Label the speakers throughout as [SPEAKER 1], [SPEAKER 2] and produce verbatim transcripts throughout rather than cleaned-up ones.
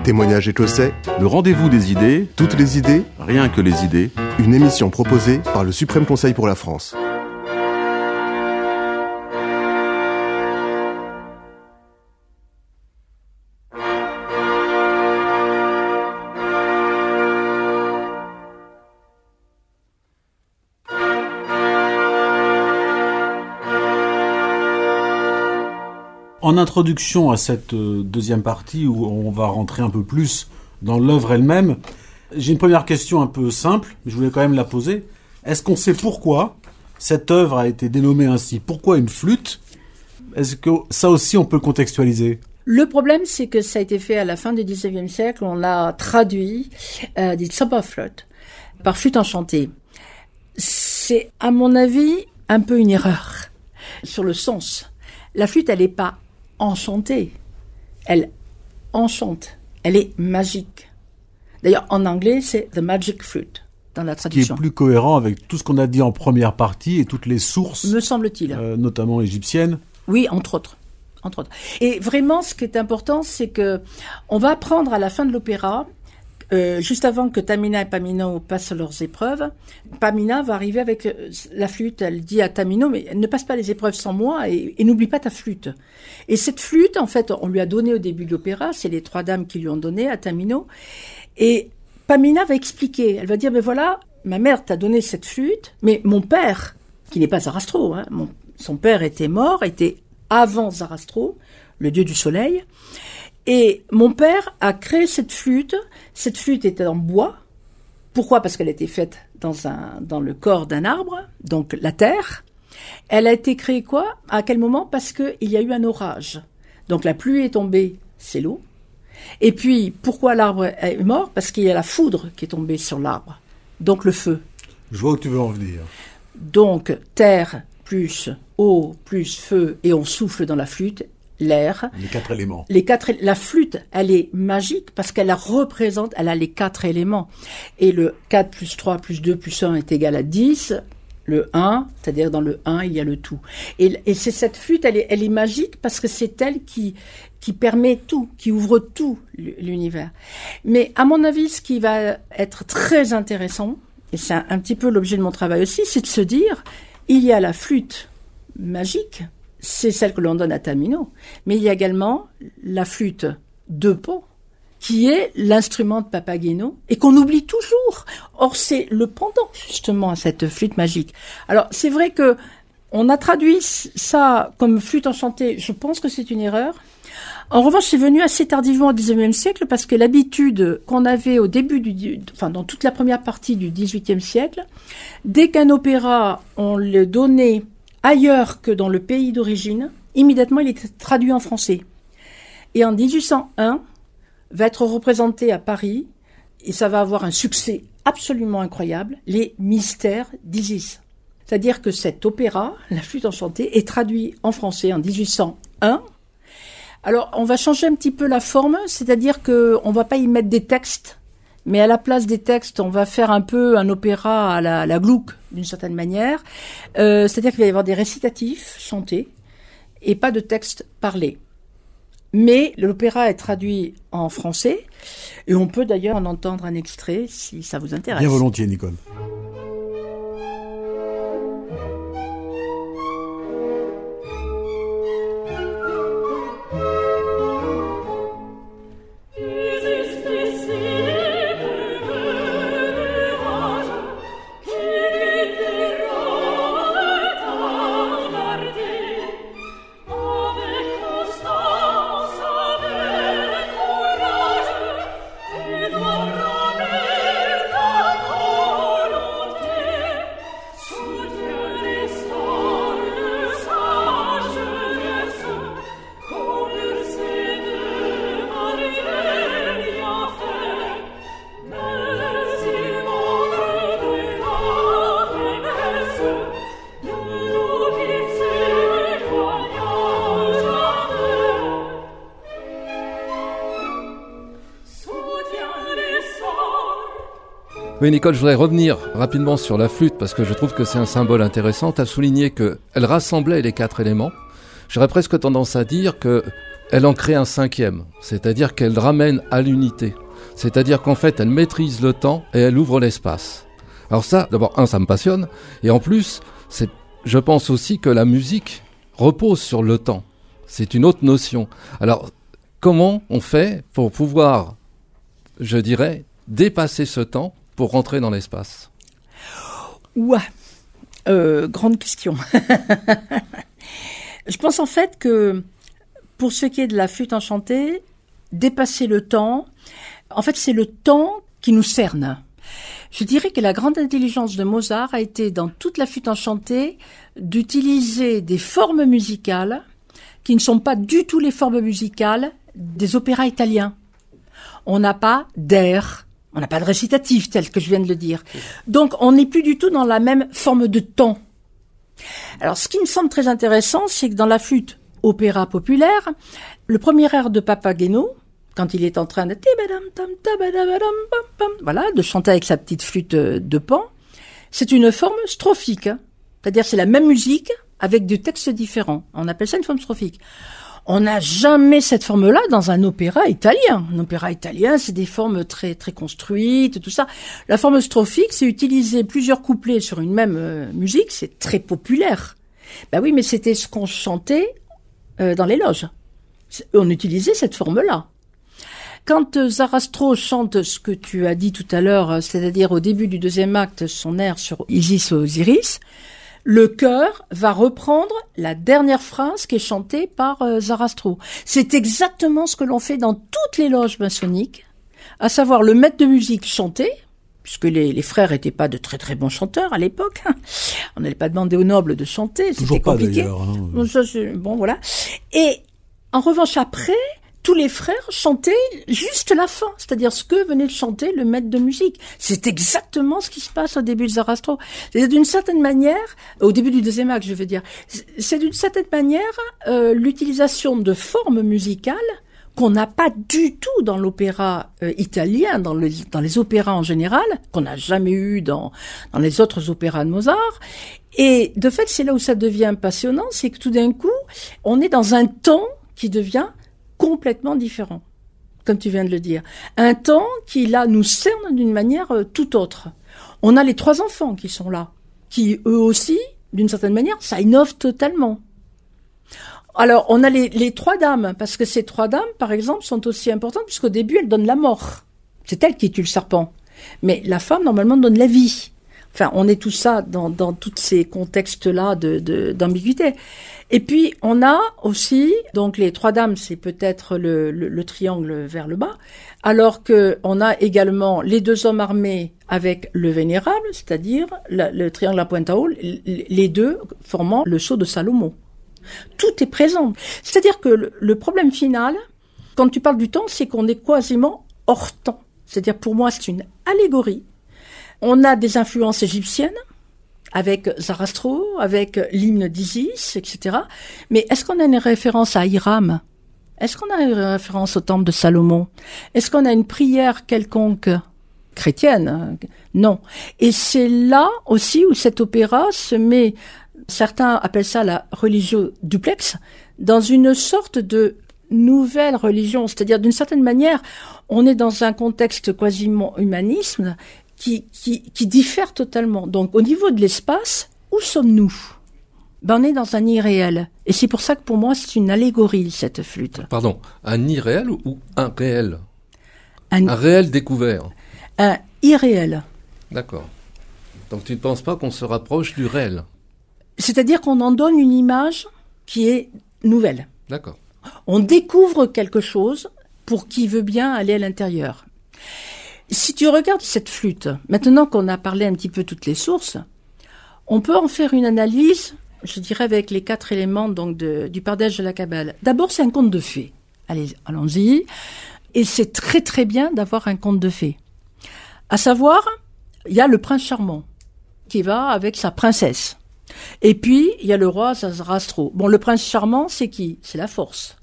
[SPEAKER 1] Témoignages écossais,
[SPEAKER 2] Le rendez-vous des idées,
[SPEAKER 1] toutes les idées,
[SPEAKER 2] rien que les idées.
[SPEAKER 1] une émission proposée par le Suprême Conseil pour la France.
[SPEAKER 3] En introduction à cette deuxième partie où on va rentrer un peu plus dans l'œuvre elle-même, j'ai une première question un peu simple, mais je voulais quand même la poser. Est-ce qu'on sait pourquoi cette œuvre a été dénommée ainsi ? Pourquoi une flûte ? Est-ce que ça aussi on peut contextualiser ?
[SPEAKER 4] Le problème, c'est que ça a été fait à la fin du dix-neuvième siècle. On a traduit euh, des Zauberflöte par flûte enchantée. C'est, à mon avis, un peu une erreur sur le sens. La flûte, elle n'est pas enchantée. Elle enchante. Elle est magique. D'ailleurs, en anglais, c'est the magic flute dans la traduction.
[SPEAKER 3] Qui est plus cohérent avec tout ce qu'on a dit en première partie et toutes les sources,
[SPEAKER 4] me semble-t-il,
[SPEAKER 3] euh, notamment égyptiennes.
[SPEAKER 4] Oui, entre autres. Entre autres. Et vraiment, ce qui est important, c'est que on va apprendre à la fin de l'opéra, euh, juste avant que Tamina et Pamino passent leurs épreuves, Pamina va arriver avec la flûte. Elle dit à Tamino, mais ne passe pas les épreuves sans moi et, et n'oublie pas ta flûte. Et cette flûte, en fait, on lui a donné au début de l'opéra, c'est les trois dames qui lui ont donné à Tamino. Et Pamina va expliquer, elle va dire, mais voilà, ma mère t'a donné cette flûte, mais mon père, qui n'est pas Zarastro, hein, mon, son père était mort, était avant Zarastro, le dieu du soleil, et mon père a créé cette flûte. Cette flûte était en bois. Pourquoi ? Parce qu'elle a été faite dans, un, dans le corps d'un arbre, donc la terre. Elle a été créée quoi ? À quel moment ? Parce qu'il y a eu un orage. Donc la pluie est tombée, c'est l'eau. Et puis, pourquoi l'arbre est mort ? Parce qu'il y a la foudre qui est tombée sur l'arbre. Donc le feu.
[SPEAKER 3] Je vois où tu veux en venir.
[SPEAKER 4] Donc terre plus eau plus feu, et on souffle dans la flûte. L'air.
[SPEAKER 3] Les quatre éléments. Les
[SPEAKER 4] quatre, la flûte, elle est magique parce qu'elle la représente, elle a les quatre éléments. Et le quatre plus trois plus deux plus un est égal à dix. Le un, c'est-à-dire dans le un, il y a le tout. Et, et c'est cette flûte, elle est, elle est magique parce que c'est elle qui, qui permet tout, qui ouvre tout l'univers. Mais à mon avis, ce qui va être très intéressant, et c'est un, un petit peu l'objet de mon travail aussi, c'est de se dire, il y a la flûte magique, c'est celle que l'on donne à Tamino. Mais il y a également la flûte de Pan, qui est l'instrument de Papageno, et qu'on oublie toujours. Or, c'est le pendant, justement, à cette flûte magique. Alors, c'est vrai que on a traduit ça comme flûte enchantée. Je pense que c'est une erreur. En revanche, c'est venu assez tardivement au dix-neuvième siècle, parce que l'habitude qu'on avait au début du, enfin, dans toute la première partie du dix-huitième siècle, dès qu'un opéra, on le donnait ailleurs que dans le pays d'origine, immédiatement il était traduit en français. Et en dix-huit cent un, va être représenté à Paris, et ça va avoir un succès absolument incroyable, les Mystères d'Isis. C'est-à-dire que cet opéra, La Flûte enchantée, est traduit en français en dix-huit cent un. Alors, on va changer un petit peu la forme, c'est-à-dire qu'on va pas y mettre des textes, mais à la place des textes, on va faire un peu un opéra à la, à la Gluck, d'une certaine manière. Euh, c'est-à-dire qu'il va y avoir des récitatifs chantés et pas de texte parlé. Mais l'opéra est traduit en français et on peut d'ailleurs en entendre un extrait si ça vous intéresse.
[SPEAKER 3] Bien volontiers, Nicole.
[SPEAKER 5] Oui, Nicole, je voudrais revenir rapidement sur la flûte parce que je trouve que c'est un symbole intéressant. Tu as souligné qu'elle rassemblait les quatre éléments. J'aurais presque tendance à dire que elle en crée un cinquième, c'est-à-dire qu'elle ramène à l'unité. C'est-à-dire qu'en fait, elle maîtrise le temps et elle ouvre l'espace. Alors ça, d'abord, un, ça me passionne, et en plus, c'est, je pense aussi que la musique repose sur le temps. C'est une autre notion. Alors, comment on fait pour pouvoir, je dirais, dépasser ce temps pour rentrer dans l'espace ?
[SPEAKER 4] Ouais, euh, grande question. Je pense en fait que pour ce qui est de la flûte enchantée, dépasser le temps, en fait c'est le temps qui nous cerne. Je dirais que la grande intelligence de Mozart a été dans toute la flûte enchantée d'utiliser des formes musicales qui ne sont pas du tout les formes musicales des opéras italiens. On n'a pas d'air, on n'a pas de récitatif tel que je viens de le dire. Donc on n'est plus du tout dans la même forme de temps. Alors ce qui me semble très intéressant, c'est que dans la flûte opéra populaire, le premier air de Papageno, quand il est en train de voilà, de chanter avec sa petite flûte de pan, c'est une forme strophique. C'est-à-dire c'est la même musique avec des textes différents. On appelle ça une forme strophique. On n'a jamais cette forme-là dans un opéra italien. Un opéra italien, c'est des formes très très construites, tout ça. La forme strophique, c'est utiliser plusieurs couplets sur une même euh, musique, c'est très populaire. Ben oui, mais c'était ce qu'on chantait euh, dans les loges. On utilisait cette forme-là. Quand euh, Zarastro chante ce que tu as dit tout à l'heure, c'est-à-dire au début du deuxième acte, son air sur Isis Osiris, le chœur va reprendre la dernière phrase qui est chantée par euh, Zarastro. C'est exactement ce que l'on fait dans toutes les loges maçonniques, à savoir le maître de musique chanter, puisque les, les frères étaient pas de très très bons chanteurs à l'époque. On n'allait pas demander aux nobles de chanter,
[SPEAKER 3] Toujours
[SPEAKER 4] c'était
[SPEAKER 3] pas,
[SPEAKER 4] compliqué.
[SPEAKER 3] Hein.
[SPEAKER 4] Bon, ça, c'est, bon, voilà. Et en revanche, après, tous les frères chantaient juste la fin, c'est-à-dire ce que venait de chanter le maître de musique. C'est exactement ce qui se passe au début de Zarastro. C'est d'une certaine manière, au début du deuxième acte, je veux dire, c'est d'une certaine manière euh, l'utilisation de formes musicales qu'on n'a pas du tout dans l'opéra euh, italien, dans, le, dans les opéras en général, qu'on n'a jamais eu dans, dans les autres opéras de Mozart. Et de fait, c'est là où ça devient passionnant, c'est que tout d'un coup, on est dans un temps qui devient complètement différent, comme tu viens de le dire. Un temps qui, là, nous cerne d'une manière euh, tout autre. On a les trois enfants qui sont là, qui, eux aussi, d'une certaine manière, ça innove totalement. Alors, on a les, les trois dames, parce que ces trois dames, par exemple, sont aussi importantes, puisqu'au début, elles donnent la mort. C'est elle qui tue le serpent. Mais la femme, normalement, donne la vie. Enfin, on est tout ça dans, dans tous ces contextes-là de, de, d'ambiguïté. Et puis, on a aussi, donc les trois dames, c'est peut-être le, le, le triangle vers le bas, alors que on a également les deux hommes armés avec le vénérable, c'est-à-dire la, le triangle à pointe à haut, les deux formant le sceau de Salomon. Tout est présent. C'est-à-dire que le, le problème final, quand tu parles du temps, c'est qu'on est quasiment hors temps. C'est-à-dire, pour moi, c'est une allégorie. On a des influences égyptiennes, avec Zarastro, avec l'hymne d'Isis, et cetera. Mais est-ce qu'on a une référence à Hiram ? Est-ce qu'on a une référence au temple de Salomon ? Est-ce qu'on a une prière quelconque chrétienne ? Non. Et c'est là aussi où cet opéra se met, certains appellent ça la religio duplex, dans une sorte de nouvelle religion. C'est-à-dire, d'une certaine manière, on est dans un contexte quasiment humanisme, Qui, qui, qui diffère totalement. Donc, au niveau de l'espace, où sommes-nous ? Ben, on est dans un irréel. Et c'est pour ça que pour moi, c'est une allégorie, cette flûte.
[SPEAKER 5] Pardon, un irréel ou, ou un réel ?
[SPEAKER 4] Un,
[SPEAKER 5] un réel découvert.
[SPEAKER 4] Un irréel.
[SPEAKER 5] D'accord. Donc, tu ne penses pas qu'on se rapproche du réel ?
[SPEAKER 4] C'est-à-dire qu'on en donne une image qui est nouvelle.
[SPEAKER 5] D'accord.
[SPEAKER 4] On découvre quelque chose pour qui veut bien aller à l'intérieur. Si tu regardes cette flûte, maintenant qu'on a parlé un petit peu toutes les sources, on peut en faire une analyse, je dirais, avec les quatre éléments donc de, du Pardège de la Kabbale. D'abord, c'est un conte de fées. Allez, allons-y. Et c'est très très bien d'avoir un conte de fées. À savoir, il y a le prince charmant qui va avec sa princesse. Et puis, il y a le roi Zarastro. Bon, le prince charmant, c'est qui ? C'est la force.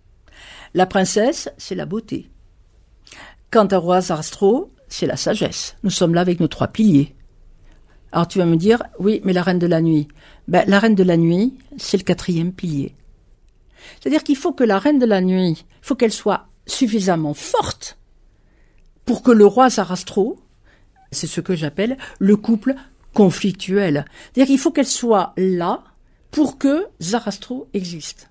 [SPEAKER 4] La princesse, c'est la beauté. Quant à roi Zarastro, c'est la sagesse. Nous sommes là avec nos trois piliers. Alors tu vas me dire, oui, mais la reine de la nuit. Ben, la reine de la nuit, c'est le quatrième pilier. C'est-à-dire qu'il faut que la reine de la nuit, il faut qu'elle soit suffisamment forte pour que le roi Zarastro, c'est ce que j'appelle le couple conflictuel. C'est-à-dire qu'il faut qu'elle soit là pour que Zarastro existe.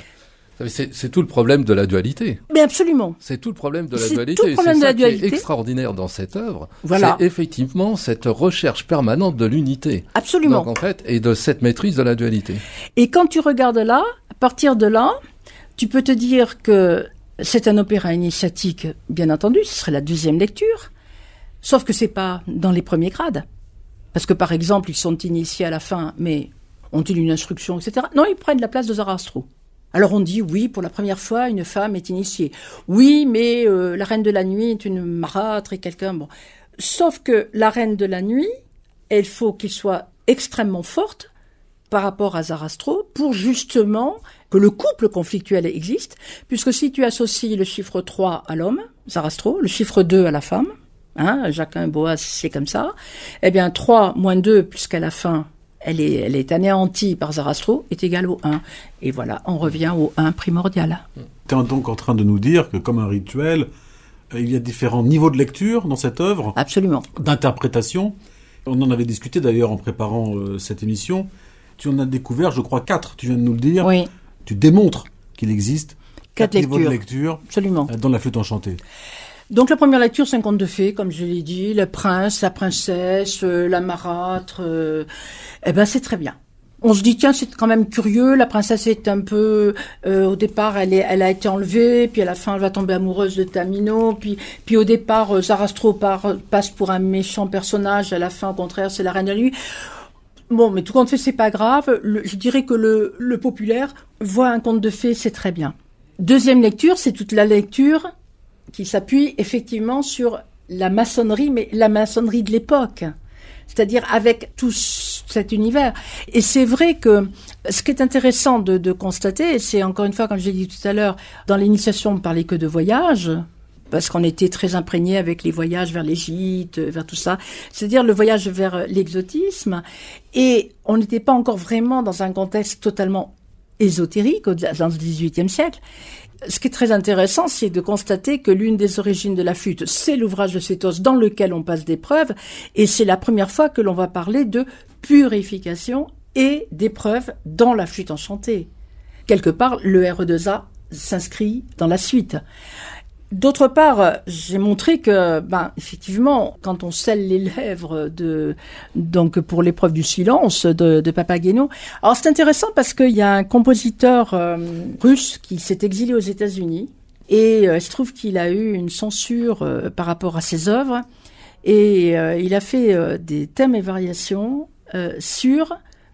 [SPEAKER 5] C'est, c'est tout le problème de la dualité.
[SPEAKER 4] Mais absolument.
[SPEAKER 5] C'est tout le problème de la
[SPEAKER 4] c'est
[SPEAKER 5] dualité.
[SPEAKER 4] Tout le problème
[SPEAKER 5] c'est
[SPEAKER 4] de
[SPEAKER 5] ça
[SPEAKER 4] la dualité.
[SPEAKER 5] Qui est extraordinaire dans cette œuvre.
[SPEAKER 4] Voilà.
[SPEAKER 5] C'est effectivement cette recherche permanente de l'unité.
[SPEAKER 4] Absolument.
[SPEAKER 5] Donc en fait, et de cette maîtrise de la dualité.
[SPEAKER 4] Et quand tu regardes là, à partir de là, tu peux te dire que c'est un opéra initiatique, bien entendu, ce serait la deuxième lecture. Sauf que c'est pas dans les premiers grades. Parce que par exemple, ils sont initiés à la fin, mais ont-ils une instruction, et cetera. Non, ils prennent la place de Zarastro. Alors on dit, oui, pour la première fois, une femme est initiée. Oui, mais euh, la reine de la nuit est une marâtre et quelqu'un... Bon. Sauf que la reine de la nuit, il faut qu'elle soit extrêmement forte par rapport à Zarastro pour justement que le couple conflictuel existe, puisque si tu associes le chiffre trois à l'homme, Zarastro, le chiffre deux à la femme, hein, Jacquin, Boaz, c'est comme ça, eh bien trois moins deux, puisqu'à la fin... Elle est, elle est anéantie par Zarastro, est égale au un. Et voilà, on revient au un primordial.
[SPEAKER 3] Tu es donc en train de nous dire que, comme un rituel, il y a différents niveaux de lecture dans cette œuvre.
[SPEAKER 4] Absolument.
[SPEAKER 3] D'interprétation. On en avait discuté d'ailleurs en préparant euh, cette émission. Tu en as découvert, je crois, quatre, tu viens de nous le dire.
[SPEAKER 4] Oui.
[SPEAKER 3] Tu démontres qu'il existe
[SPEAKER 4] quatre,
[SPEAKER 3] quatre niveaux
[SPEAKER 4] lectures.
[SPEAKER 3] de lecture
[SPEAKER 4] Absolument.
[SPEAKER 3] Euh, dans la flûte enchantée.
[SPEAKER 4] Donc la première lecture, c'est un conte de fées, comme je l'ai dit, le prince, la princesse, euh, la marâtre, euh, eh ben c'est très bien. On se dit tiens, c'est quand même curieux, la princesse est un peu euh, au départ elle est elle a été enlevée, puis à la fin elle va tomber amoureuse de Tamino, puis puis au départ euh, Zarastro par, passe pour un méchant personnage, à la fin au contraire, c'est la reine de la nuit. Bon, mais tout compte fait, c'est pas grave, le, je dirais que le le populaire voit un conte de fées, c'est très bien. Deuxième lecture, c'est toute la lecture qui s'appuie effectivement sur la maçonnerie, mais la maçonnerie de l'époque, c'est-à-dire avec tout cet univers. Et c'est vrai que ce qui est intéressant de, de constater, et c'est encore une fois, comme je l'ai dit tout à l'heure, dans l'initiation on ne parlait que de voyage, parce qu'on était très imprégné avec les voyages vers l'Égypte, vers tout ça, c'est-à-dire le voyage vers l'exotisme, et on n'était pas encore vraiment dans un contexte totalement ésotérique dans le dix-huitième siècle. Ce qui est très intéressant, c'est de constater que l'une des origines de la flûte, c'est l'ouvrage de Sétos dans lequel on passe d'épreuves, et c'est la première fois que l'on va parler de purification et d'épreuves dans la flûte enchantée. Quelque part, le R E deux A s'inscrit dans la suite. D'autre part, j'ai montré que, ben, effectivement, quand on scelle les lèvres de, donc, pour l'épreuve du silence de, de Papageno. Alors, c'est intéressant parce qu'il y a un compositeur euh, russe qui s'est exilé aux États-Unis et euh, il se trouve qu'il a eu une censure euh, par rapport à ses œuvres et euh, il a fait euh, des thèmes et variations euh, sur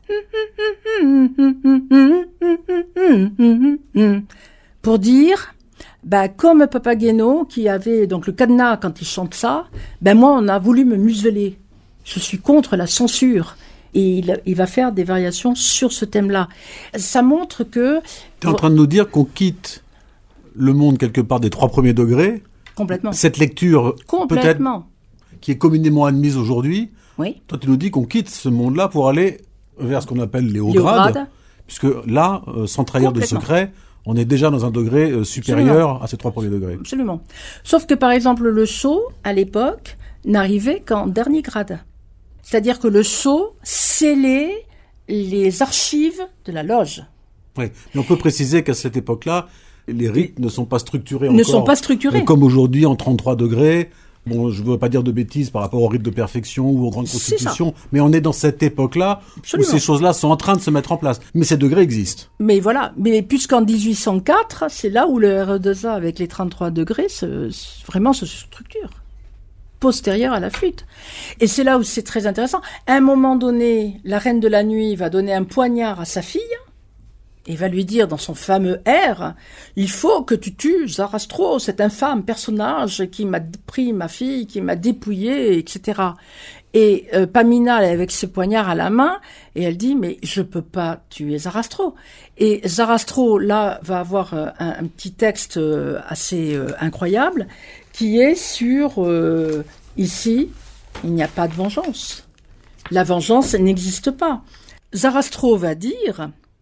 [SPEAKER 4] pour dire bah, comme Papageno, qui avait donc le cadenas quand il chante ça, ben moi, on a voulu me museler. Je suis contre la censure. Et il, il va faire des variations sur ce thème-là. Ça montre que...
[SPEAKER 3] Tu es en train de nous dire qu'on quitte le monde quelque part des trois premiers degrés.
[SPEAKER 4] Complètement.
[SPEAKER 3] Cette lecture,
[SPEAKER 4] Complètement.
[SPEAKER 3] peut-être, qui est communément admise aujourd'hui.
[SPEAKER 4] Oui.
[SPEAKER 3] Toi, tu nous dis qu'on quitte ce monde-là pour aller vers ce qu'on appelle les hauts
[SPEAKER 4] les
[SPEAKER 3] grades.
[SPEAKER 4] grades.
[SPEAKER 3] Puisque là, euh, sans trahir de secret, on est déjà dans un degré euh, supérieur Absolument. À ces trois premiers degrés.
[SPEAKER 4] Absolument. Sauf que, par exemple, le sceau, à l'époque, n'arrivait qu'en dernier grade. C'est-à-dire que le sceau scellait les archives de la loge.
[SPEAKER 3] Oui, mais on peut préciser qu'à cette époque-là, les rites ne sont pas structurés encore.
[SPEAKER 4] Ne sont pas structurés.
[SPEAKER 3] Euh, comme aujourd'hui, en trente-trois degrés. Bon, je ne veux pas dire de bêtises par rapport au rite de perfection ou aux grandes constitutions, mais on est dans cette époque-là Absolument. Où ces choses-là sont en train de se mettre en place. Mais ces degrés existent. Mais
[SPEAKER 4] voilà, mais puisqu'en dix-huit cent quatre, c'est là où le R E deux A avec les trente-trois degrés se, vraiment se structure, postérieure à la flûte. Et c'est là où c'est très intéressant. À un moment donné, la reine de la nuit va donner un poignard à sa fille, et va lui dire dans son fameux air, il faut que tu tues Zarastro, cet infâme personnage qui m'a pris ma fille, qui m'a dépouillée, et cetera. Et euh, Pamina, elle est avec ce poignard à la main, et elle dit, mais je peux pas tuer Zarastro. Et Zarastro, là, va avoir euh, un, un petit texte euh, assez euh, incroyable, qui est sur, euh, ici, il n'y a pas de vengeance. La vengeance n'existe pas. Zarastro va dire...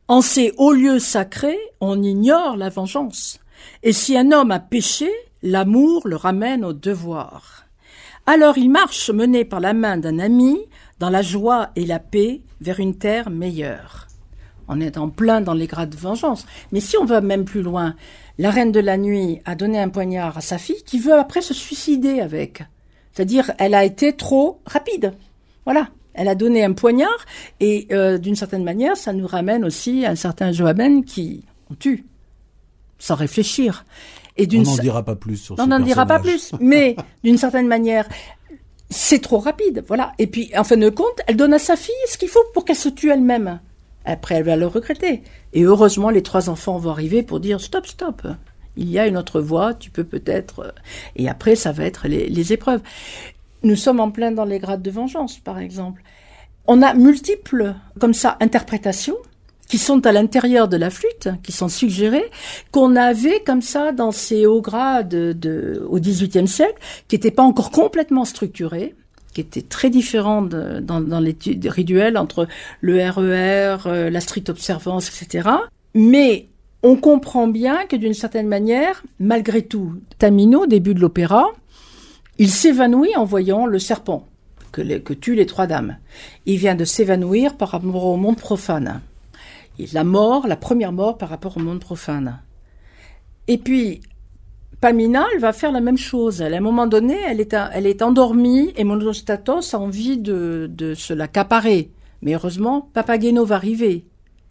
[SPEAKER 4] En ces hauts lieux sacrés, on ignore la vengeance. Et si un homme a péché, l'amour le ramène au devoir. Alors il marche mené par la main d'un ami, dans la joie et la paix, vers une terre meilleure. On est en plein dans les grades de vengeance. Mais si on va même plus loin, la reine de la nuit a donné un poignard à sa fille qui veut après se suicider avec. C'est-à-dire, elle a été trop rapide. Voilà. Elle a donné un poignard et euh, d'une certaine manière, ça nous ramène aussi à un certain Joaben qui on tue sans réfléchir. Et d'une
[SPEAKER 3] on n'en
[SPEAKER 4] sa...
[SPEAKER 3] dira pas plus sur
[SPEAKER 4] on
[SPEAKER 3] ce
[SPEAKER 4] n'en dira pas
[SPEAKER 3] personnage.
[SPEAKER 4] plus. Mais d'une certaine manière, c'est trop rapide. Voilà. Et puis, en fin de compte, elle donne à sa fille ce qu'il faut pour qu'elle se tue elle-même. Après, elle va le regretter. Et heureusement, les trois enfants vont arriver pour dire stop, stop. Il y a une autre voie, tu peux peut-être... Et après, ça va être les, les épreuves. Nous sommes en plein dans les grades de vengeance, par exemple. On a multiples, comme ça, interprétations qui sont à l'intérieur de la flûte, qui sont suggérées, qu'on avait comme ça dans ces hauts grades de, de, au dix-huitième siècle, qui n'étaient pas encore complètement structurés, qui étaient très différents de, dans, dans l'étude rituelle entre le R E R, euh, la stricte observance, et cetera. Mais on comprend bien que d'une certaine manière, malgré tout, Tamino, au début de l'opéra, il s'évanouit en voyant le serpent que, les, que tuent les trois dames. Il vient de s'évanouir par rapport au monde profane. Et la mort, la première mort par rapport au monde profane. Et puis, Pamina, elle va faire la même chose. À un moment donné, elle est, elle est endormie et Monostatos a envie de, de se l'accaparer. Mais heureusement, Papageno va arriver.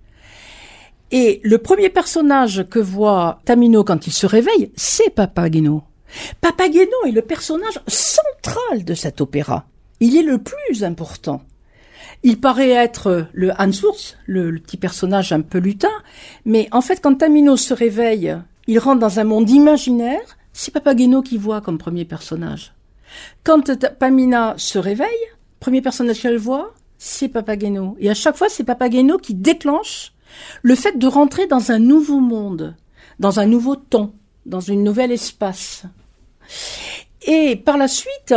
[SPEAKER 4] Et le premier personnage que voit Tamino quand il se réveille, c'est Papageno. Papageno est le personnage central de cet opéra. Il est le plus important. Il paraît être le Hanswurst, le, le petit personnage un peu lutin, mais en fait, quand Tamino se réveille, il rentre dans un monde imaginaire, c'est Papageno qui voit comme premier personnage. Quand Pamina se réveille, premier personnage qu'elle voit, c'est Papageno. Et à chaque fois, c'est Papageno qui déclenche le fait de rentrer dans un nouveau monde, dans un nouveau temps, dans un nouvel espace. Et par la suite,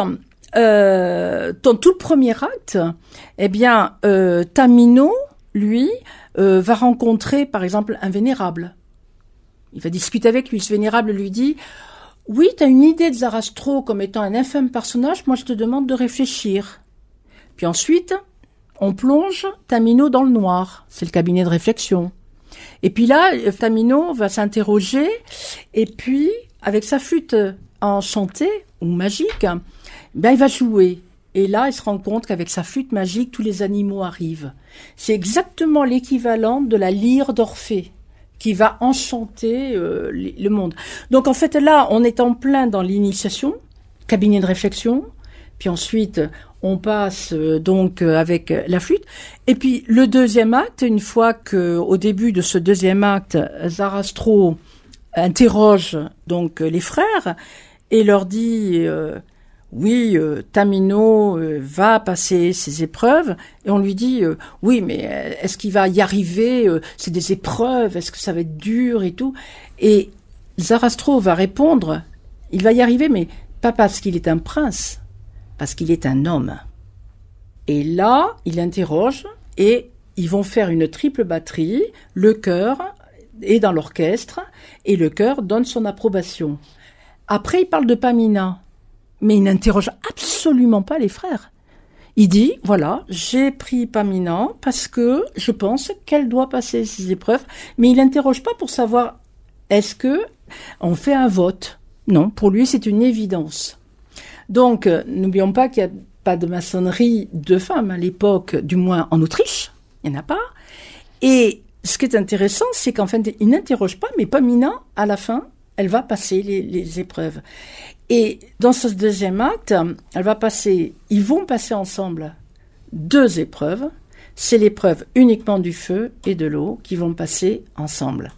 [SPEAKER 4] euh, dans tout le premier acte, eh bien, euh, Tamino, lui, euh, va rencontrer, par exemple, un vénérable. Il va discuter avec lui. Ce vénérable lui dit « Oui, tu as une idée de Zarastro comme étant un infâme personnage, moi je te demande de réfléchir. » Puis ensuite, on plonge Tamino dans le noir. C'est le cabinet de réflexion. Et puis là, Tamino va s'interroger, et puis, avec sa flûte enchantée ou magique, ben, il va jouer. Et là, il se rend compte qu'avec sa flûte magique, tous les animaux arrivent. C'est exactement l'équivalent de la lyre d'Orphée, qui va enchanter euh, le monde. Donc en fait, là, on est en plein dans l'initiation, cabinet de réflexion, puis ensuite, on passe euh, donc euh, avec la flûte. Et puis le deuxième acte, une fois que au début de ce deuxième acte, Zarastro interroge donc les frères et leur dit euh, oui, euh, Tamino euh, va passer ses épreuves, et on lui dit euh, oui, mais est-ce qu'il va y arriver, euh, c'est des épreuves, est-ce que ça va être dur et tout. Et Zarastro va répondre, il va y arriver, mais pas parce qu'il est un prince, parce qu'il est un homme. Et là, il interroge, et ils vont faire une triple batterie, le chœur est dans l'orchestre, et le chœur donne son approbation. Après, il parle de Pamina, mais il n'interroge absolument pas les frères. Il dit, voilà, j'ai pris Pamina parce que je pense qu'elle doit passer ces épreuves, mais il n'interroge pas pour savoir, est-ce que on fait un vote? Non, pour lui, c'est une évidence. Donc, n'oublions pas qu'il n'y a pas de maçonnerie de femmes à l'époque, du moins en Autriche, il n'y en a pas. Et ce qui est intéressant, c'est qu'en fait, il n'interroge pas, mais Pamina, à la fin, elle va passer les, les épreuves. Et dans ce deuxième acte, elle va passer, ils vont passer ensemble deux épreuves. C'est l'épreuve uniquement du feu et de l'eau qui vont passer ensemble.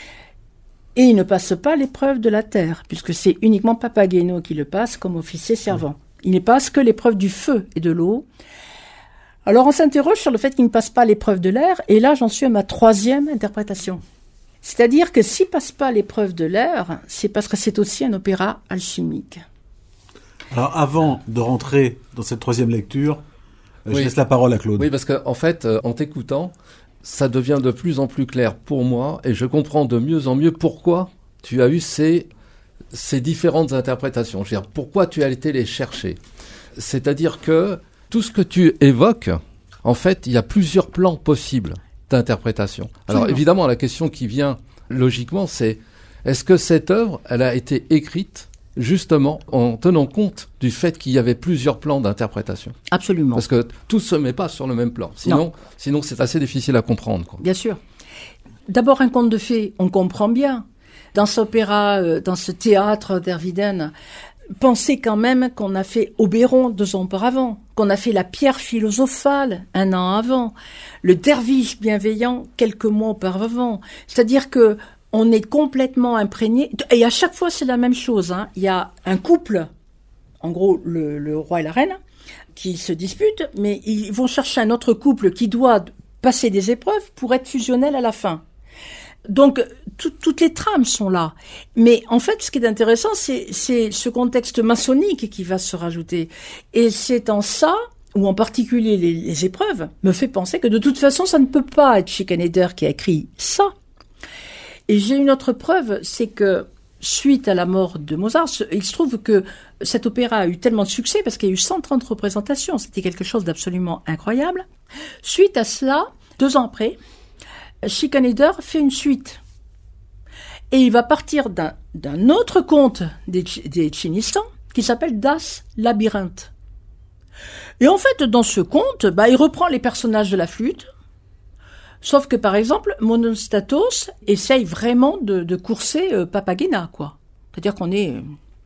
[SPEAKER 4] Et ils ne passent pas l'épreuve de la terre, puisque c'est uniquement Papageno qui le passe comme officier servant. Il ne passe que l'épreuve du feu et de l'eau. Alors on s'interroge sur le fait qu'il ne passe pas l'épreuve de l'air, et là j'en suis à ma troisième interprétation. C'est-à-dire que s'il ne passe pas l'épreuve de l'air, c'est parce que c'est aussi un opéra alchimique.
[SPEAKER 3] Alors avant de rentrer dans cette troisième lecture, euh,
[SPEAKER 5] oui.
[SPEAKER 3] je laisse la parole à Claude.
[SPEAKER 5] Oui, parce qu'en en fait, euh, en t'écoutant, ça devient de plus en plus clair pour moi et je comprends de mieux en mieux pourquoi tu as eu ces, ces différentes interprétations. Je veux dire, pourquoi tu as été les chercher. C'est-à-dire que tout ce que tu évoques, en fait, il y a plusieurs plans possibles d'interprétation. Alors évidemment, la question qui vient logiquement, c'est est-ce que cette œuvre, elle a été écrite justement en tenant compte du fait qu'il y avait plusieurs plans d'interprétation?
[SPEAKER 4] Absolument.
[SPEAKER 5] Parce que tout ne se met pas sur le même plan. Sinon, sinon c'est assez difficile à comprendre, quoi.
[SPEAKER 4] Bien sûr. D'abord, un conte de fées, on comprend bien. Dans cet opéra, euh, dans ce théâtre d'Herwijden, pensez quand même qu'on a fait Oberon deux ans auparavant, qu'on a fait la pierre philosophale un an avant, le derviche bienveillant quelques mois auparavant. C'est-à-dire que on est complètement imprégné. Et à chaque fois, c'est la même chose, hein. Il y a un couple, en gros, le, le roi et la reine, qui se disputent, mais ils vont chercher un autre couple qui doit passer des épreuves pour être fusionnel à la fin. Donc, tout, toutes les trames sont là. Mais en fait, ce qui est intéressant, c'est, c'est ce contexte maçonnique qui va se rajouter. Et c'est en ça, ou en particulier les, les épreuves, me fait penser que de toute façon, ça ne peut pas être Schikaneder qui a écrit ça. Et j'ai une autre preuve, c'est que suite à la mort de Mozart, il se trouve que cet opéra a eu tellement de succès parce qu'il y a eu cent trente représentations. C'était quelque chose d'absolument incroyable. Suite à cela, deux ans après, Schikaneder fait une suite. Et il va partir d'un, d'un autre conte des, des Tchinistans qui s'appelle Das Labyrinthe. Et en fait, dans ce conte, bah, il reprend les personnages de la flûte. Sauf que, par exemple, Monostatos essaye vraiment de, de courser euh, Papagena, quoi. C'est-à-dire qu'on est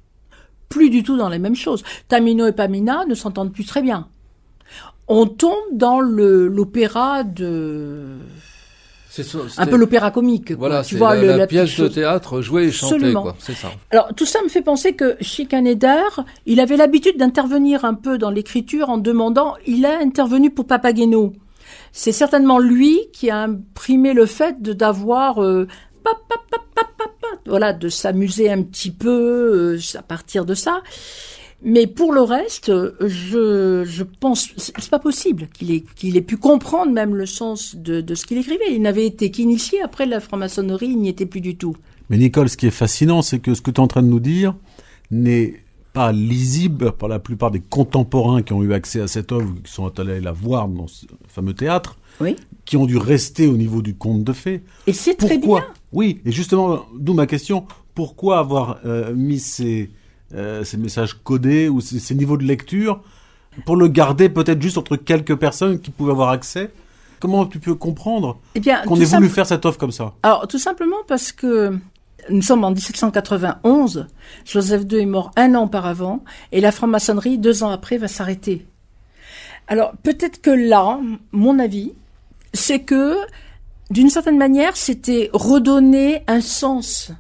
[SPEAKER 4] plus du tout dans les mêmes choses. Tamino et Pamina ne s'entendent plus très bien. On tombe dans le, l'opéra de... C'est ça, un peu l'opéra comique.
[SPEAKER 5] Voilà,
[SPEAKER 4] quoi.
[SPEAKER 5] c'est
[SPEAKER 4] tu vois,
[SPEAKER 5] la,
[SPEAKER 4] le,
[SPEAKER 5] la,
[SPEAKER 4] la
[SPEAKER 5] pièce
[SPEAKER 4] chose...
[SPEAKER 5] de théâtre jouée et chantée,
[SPEAKER 4] Absolument.
[SPEAKER 5] Quoi. C'est ça.
[SPEAKER 4] Alors, tout ça me fait penser que Schikaneder, il avait l'habitude d'intervenir un peu dans l'écriture en demandant, il a intervenu pour Papageno. C'est certainement lui qui a imprimé le fait de d'avoir euh, pa, pa, pa, pa, pa, pa, voilà, de s'amuser un petit peu euh, à partir de ça. Mais pour le reste, je je pense c'est, c'est pas possible qu'il ait qu'il ait pu comprendre même le sens de de ce qu'il écrivait. Il n'avait été qu'initié, après la franc-maçonnerie, il n'y était plus du tout.
[SPEAKER 3] Mais Nicole, ce qui est fascinant, c'est que ce que tu es en train de nous dire n'est pas lisible par la plupart des contemporains qui ont eu accès à cette œuvre, qui sont allés la voir dans ce fameux théâtre,
[SPEAKER 4] oui,
[SPEAKER 3] qui ont dû rester au niveau du conte de fées.
[SPEAKER 4] Et c'est
[SPEAKER 3] pourquoi
[SPEAKER 4] très bien.
[SPEAKER 3] Oui, et justement, d'où ma question, pourquoi avoir euh, mis ces, euh, ces messages codés ou ces, ces niveaux de lecture pour le garder peut-être juste entre quelques personnes qui pouvaient avoir accès? Comment tu peux comprendre
[SPEAKER 4] eh bien,
[SPEAKER 3] qu'on ait
[SPEAKER 4] simple...
[SPEAKER 3] voulu faire cette œuvre comme ça?
[SPEAKER 4] Alors, tout simplement parce que nous sommes en dix-sept cent quatre-vingt-onze, Joseph deux est mort un an auparavant, et la franc-maçonnerie, deux ans après, va s'arrêter. Alors, peut-être que là, mon avis, c'est que, d'une certaine manière, c'était redonner un sens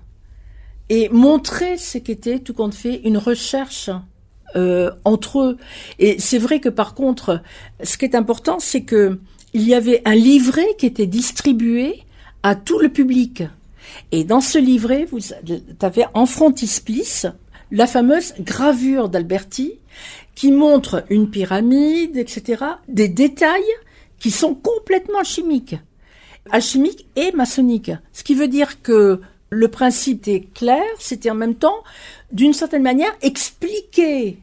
[SPEAKER 4] et montrer ce qu'était, tout compte fait, une recherche euh, entre eux. Et c'est vrai que, par contre, ce qui est important, c'est que il y avait un livret qui était distribué à tout le public. Et dans ce livret, vous avez en frontispice la fameuse gravure d'Alberti qui montre une pyramide, et cetera, des détails qui sont complètement alchimiques. Alchimiques et maçonniques. Ce qui veut dire que le principe était clair, c'était en même temps, d'une certaine manière, expliquer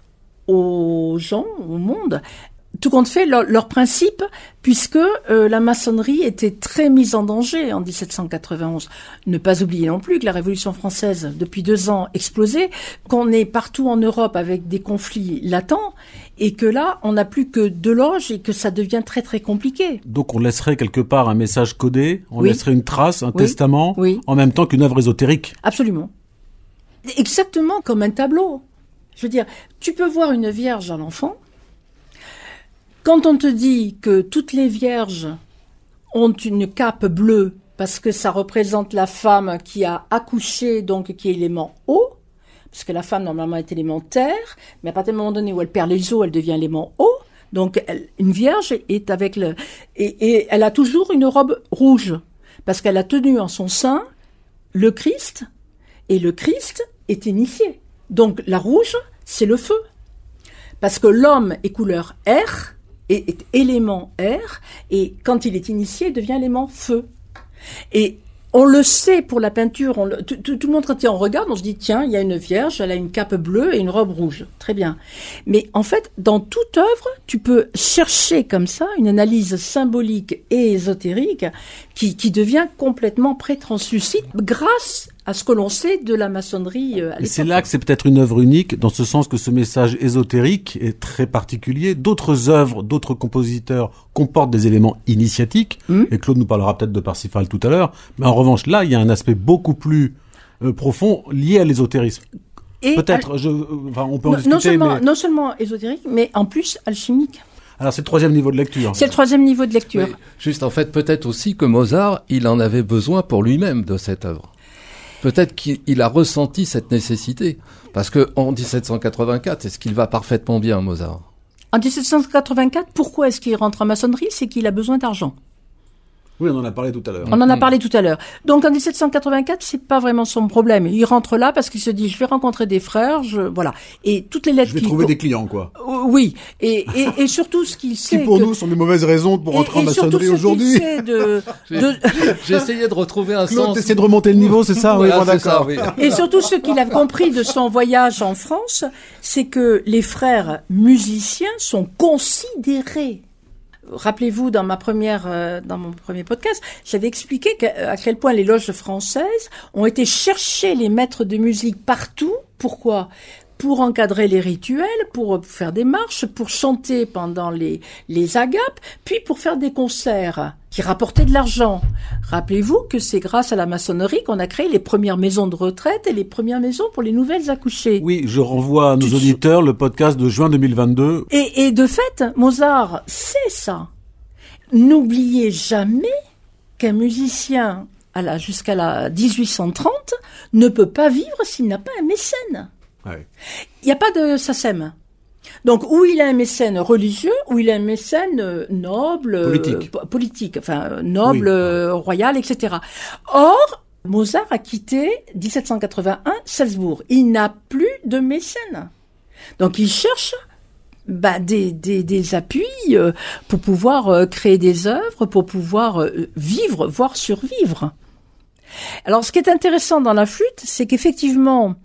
[SPEAKER 4] aux gens, au monde, tout compte fait, leur, leur principe, puisque euh, la maçonnerie était très mise en danger en dix-sept cent quatre-vingt-onze. Ne pas oublier non plus que la Révolution française, depuis deux ans, explosait, qu'on est partout en Europe avec des conflits latents, et que là, on n'a plus que deux loges et que ça devient très très compliqué.
[SPEAKER 3] Donc on laisserait quelque part un message codé, on
[SPEAKER 4] oui.
[SPEAKER 3] laisserait une trace, un
[SPEAKER 4] oui.
[SPEAKER 3] testament,
[SPEAKER 4] oui.
[SPEAKER 3] en même temps qu'une œuvre ésotérique.
[SPEAKER 4] Absolument. Exactement comme un tableau. Je veux dire, tu peux voir une vierge à l'enfant. Quand on te dit que toutes les vierges ont une cape bleue parce que ça représente la femme qui a accouché, donc qui est élément eau, parce que la femme normalement est élément terre, mais à partir du moment donné où elle perd les os, elle devient élément eau. Donc elle, une vierge est avec le et, et elle a toujours une robe rouge parce qu'elle a tenu en son sein le Christ et le Christ est initié. Donc la rouge, c'est le feu. Parce que l'homme est couleur air est, est élément air, et quand il est initié, il devient élément feu. Et on le sait pour la peinture, on le, tout, tout, tout le monde, quand on regarde, on se dit, tiens, il y a une vierge, elle a une cape bleue et une robe rouge. Très bien. Mais en fait, dans toute œuvre, tu peux chercher comme ça une analyse symbolique et ésotérique qui, qui devient complètement pré-translucide grâce à ce que l'on sait de la maçonnerie à l'époque.
[SPEAKER 3] Et c'est là que c'est peut-être une œuvre unique, dans ce sens que ce message ésotérique est très particulier. D'autres œuvres, d'autres compositeurs comportent des éléments initiatiques, mmh. et Claude nous parlera peut-être de Parsifal tout à l'heure, mais en revanche, là, il y a un aspect beaucoup plus euh, profond lié à l'ésotérisme. Et peut-être, al... je, enfin, on peut en
[SPEAKER 4] non,
[SPEAKER 3] discuter,
[SPEAKER 4] non seulement,
[SPEAKER 3] mais...
[SPEAKER 4] non seulement ésotérique, mais en plus alchimique.
[SPEAKER 3] Alors c'est le troisième niveau de lecture.
[SPEAKER 4] C'est le troisième niveau de lecture.
[SPEAKER 5] Oui, juste en fait, peut-être aussi que Mozart, il en avait besoin pour lui-même de cette œuvre. Peut-être qu'il a ressenti cette nécessité. Parce qu'en dix-sept cent quatre-vingt-quatre, est-ce qu'il va parfaitement bien, Mozart ?
[SPEAKER 4] En dix-sept cent quatre-vingt-quatre, pourquoi est-ce qu'il rentre en maçonnerie ? C'est qu'il a besoin d'argent.
[SPEAKER 3] Oui, on en a parlé tout à l'heure.
[SPEAKER 4] On en a parlé tout à l'heure. Donc en dix-sept cent quatre-vingt-quatre, c'est pas vraiment son problème. Il rentre là parce qu'il se dit, je vais rencontrer des frères, je voilà. Et toutes les lettres.
[SPEAKER 3] Je vais
[SPEAKER 4] qui...
[SPEAKER 3] trouver des clients, quoi.
[SPEAKER 4] Oui, et et, et surtout ce qu'il sait.
[SPEAKER 1] Qui pour
[SPEAKER 4] que...
[SPEAKER 1] nous sont des mauvaises raisons pour rentrer
[SPEAKER 4] et,
[SPEAKER 1] en
[SPEAKER 4] et
[SPEAKER 1] maçonnerie aujourd'hui.
[SPEAKER 4] De... de...
[SPEAKER 5] J'ai essayé de retrouver un
[SPEAKER 1] Claude,
[SPEAKER 5] sens.
[SPEAKER 1] t'essaies de remonter le niveau, c'est ça? Oui,
[SPEAKER 5] Voilà,
[SPEAKER 1] bon,
[SPEAKER 5] c'est ça,
[SPEAKER 1] d'accord.
[SPEAKER 5] oui.
[SPEAKER 4] Et surtout ce qu'il a compris de son voyage en France, c'est que les frères musiciens sont considérés. Rappelez-vous, dans ma première, euh, dans mon premier podcast, j'avais expliqué que, à quel point les loges françaises ont été chercher les maîtres de musique partout. Pourquoi ? Pour encadrer les rituels, pour faire des marches, pour chanter pendant les, les agapes, puis pour faire des concerts qui rapportaient de l'argent. Rappelez-vous que c'est grâce à la maçonnerie qu'on a créé les premières maisons de retraite et les premières maisons pour les nouvelles accouchées.
[SPEAKER 3] Oui, je renvoie à nos auditeurs le podcast de juin deux mille vingt-deux.
[SPEAKER 4] Et, et de fait, Mozart sait ça. N'oubliez jamais qu'un musicien à la, jusqu'à la dix-huit cent trente ne peut pas vivre s'il n'a pas un mécène.
[SPEAKER 3] Ouais.
[SPEAKER 4] Il n'y a pas de SACEM. Donc, ou il a un mécène religieux, ou il a un mécène euh, noble,
[SPEAKER 3] politique,
[SPEAKER 4] euh, politique, enfin euh, noble,
[SPEAKER 3] oui.
[SPEAKER 4] euh, royal, et cetera. Or, Mozart a quitté dix-sept cent quatre-vingt-un Salzbourg. Il n'a plus de mécène. Donc, il cherche bah, des, des, des appuis euh, pour pouvoir euh, créer des œuvres, pour pouvoir euh, vivre, voire survivre. Alors, ce qui est intéressant dans la flûte, c'est qu'effectivement,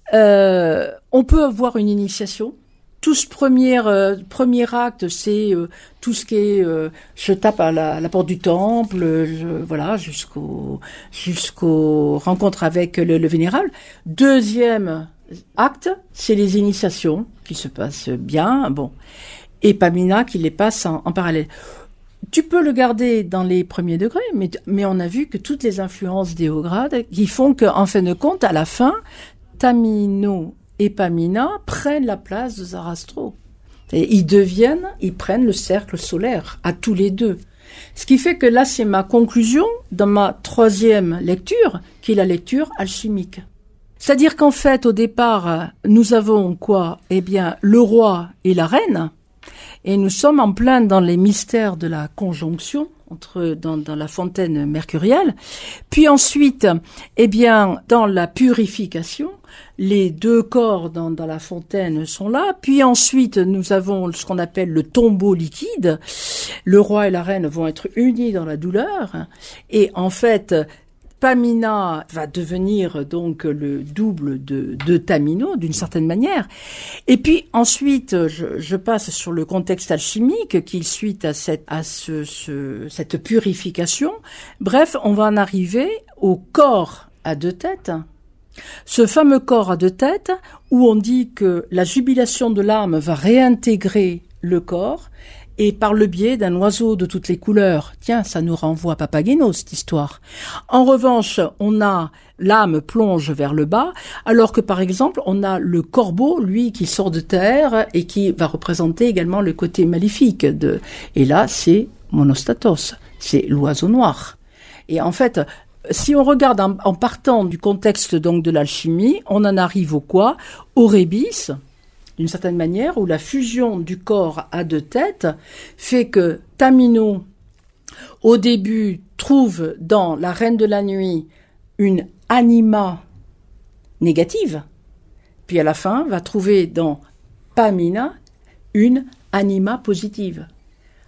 [SPEAKER 4] Euh, on peut avoir une initiation. Tout ce premier, euh, premier acte, c'est euh, tout ce qui est euh, je tape à la, la porte du temple, je, voilà, jusqu'au jusqu'aux rencontres avec le, le vénérable. Deuxième acte, c'est les initiations qui se passent bien, bon, et Pamina qui les passe en, en parallèle. Tu peux le garder dans les premiers degrés, mais mais on a vu que toutes les influences des hauts grades qui font qu'en fin de compte, à la fin, Tamino et Pamina prennent la place de Zarastro. Et ils deviennent, ils prennent le cercle solaire, à tous les deux. Ce qui fait que là, c'est ma conclusion dans ma troisième lecture, qui est la lecture alchimique. C'est-à-dire qu'en fait, au départ, nous avons quoi ? Eh bien, le roi et la reine, et nous sommes en plein dans les mystères de la conjonction, entre dans, dans la fontaine mercurielle. Puis ensuite, eh bien, dans la purification, les deux corps dans, dans la fontaine sont là. Puis ensuite, nous avons ce qu'on appelle le tombeau liquide. Le roi et la reine vont être unis dans la douleur. Et en fait, Pamina va devenir donc le double de, de Tamino, d'une certaine manière. Et puis ensuite, je, je passe sur le contexte alchimique qui suit à cette, à ce, ce, cette purification. Bref, on va en arriver au corps à deux têtes. Ce fameux corps à deux têtes où on dit que la jubilation de l'âme va réintégrer le corps et par le biais d'un oiseau de toutes les couleurs. Tiens, ça nous renvoie à Papageno, cette histoire. En revanche, on a l'âme plonge vers le bas, alors que par exemple, on a le corbeau, lui, qui sort de terre et qui va représenter également le côté maléfique de, et là, c'est Monostatos, c'est l'oiseau noir. Et en fait, si on regarde en, en partant du contexte donc de l'alchimie, on en arrive au quoi ? Au rébis, d'une certaine manière, où la fusion du corps à deux têtes fait que Tamino, au début, trouve dans la Reine de la Nuit une anima négative, puis à la fin, va trouver dans Pamina une anima positive.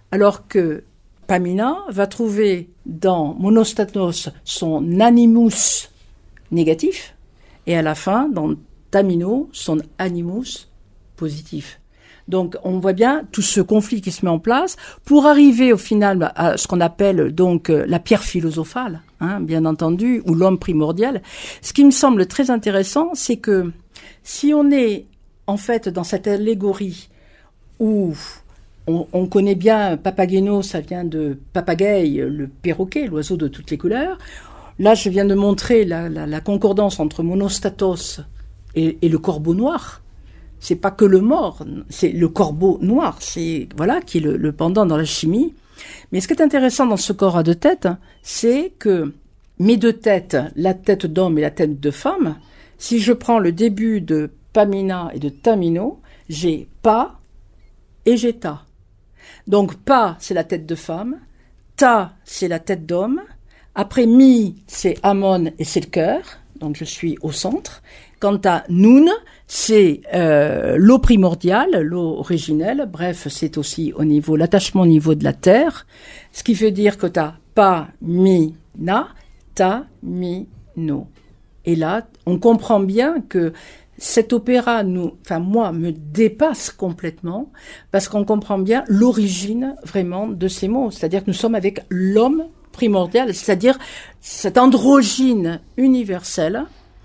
[SPEAKER 4] Alors que Pamina va trouver dans Monostatos son animus négatif, et à la fin, dans Tamino, son animus positif. Donc, on voit bien tout ce conflit qui se met en place pour arriver au final à ce qu'on appelle donc la pierre philosophale, hein, bien entendu, ou l'homme primordial. Ce qui me semble très intéressant, c'est que si on est en fait dans cette allégorie où on, on connaît bien Papageno, ça vient de papagaï, le perroquet, l'oiseau de toutes les couleurs. Là, je viens de montrer la, la, la concordance entre Monostatos et, et le corbeau noir. C'est pas que le mort, c'est le corbeau noir, c'est voilà qui est le, le pendant dans la chimie. Mais ce qui est intéressant dans ce corps à deux têtes, c'est que mes deux têtes, la tête d'homme et la tête de femme, si je prends le début de Pamina et de Tamino, j'ai Pa et j'ai Ta. Donc Pa, c'est la tête de femme, Ta, c'est la tête d'homme. Après Mi, c'est Amon et c'est le cœur, donc je suis au centre. Quant à Nun, c'est euh, l'eau primordiale, l'eau originelle, bref, c'est aussi au niveau, l'attachement au niveau de la terre, ce qui veut dire que t'as Pa, Mi, Na, Ta, Mi, No. Et là, on comprend bien que cet opéra, nous, enfin moi, me dépasse complètement, parce qu'on comprend bien l'origine vraiment de ces mots, c'est-à-dire que nous sommes avec l'homme primordial, c'est-à-dire cette androgyne universelle.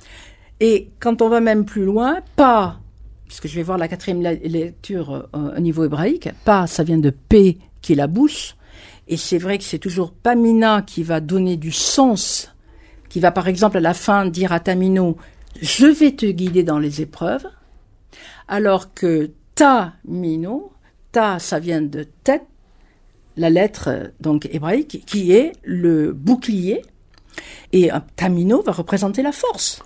[SPEAKER 4] Et quand on va même plus loin, Pa, puisque je vais voir la quatrième lecture euh, au niveau hébraïque, Pa, ça vient de P, qui est la bouche, et c'est vrai que c'est toujours Pamina qui va donner du sens, qui va par exemple à la fin dire à Tamino, je vais te guider dans les épreuves, alors que Tamino, Ta, ça vient de tête, la lettre donc hébraïque, qui est le bouclier, et un Tamino va représenter la force.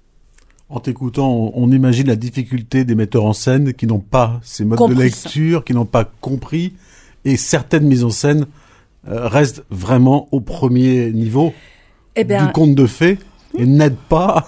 [SPEAKER 3] En t'écoutant, on, on imagine la difficulté des metteurs en scène qui n'ont pas ces modes
[SPEAKER 4] Compris
[SPEAKER 3] de lecture, ça. Qui n'ont pas compris, et certaines mises en scène euh, restent vraiment au premier niveau eh bien, du conte de fées, et n'aident pas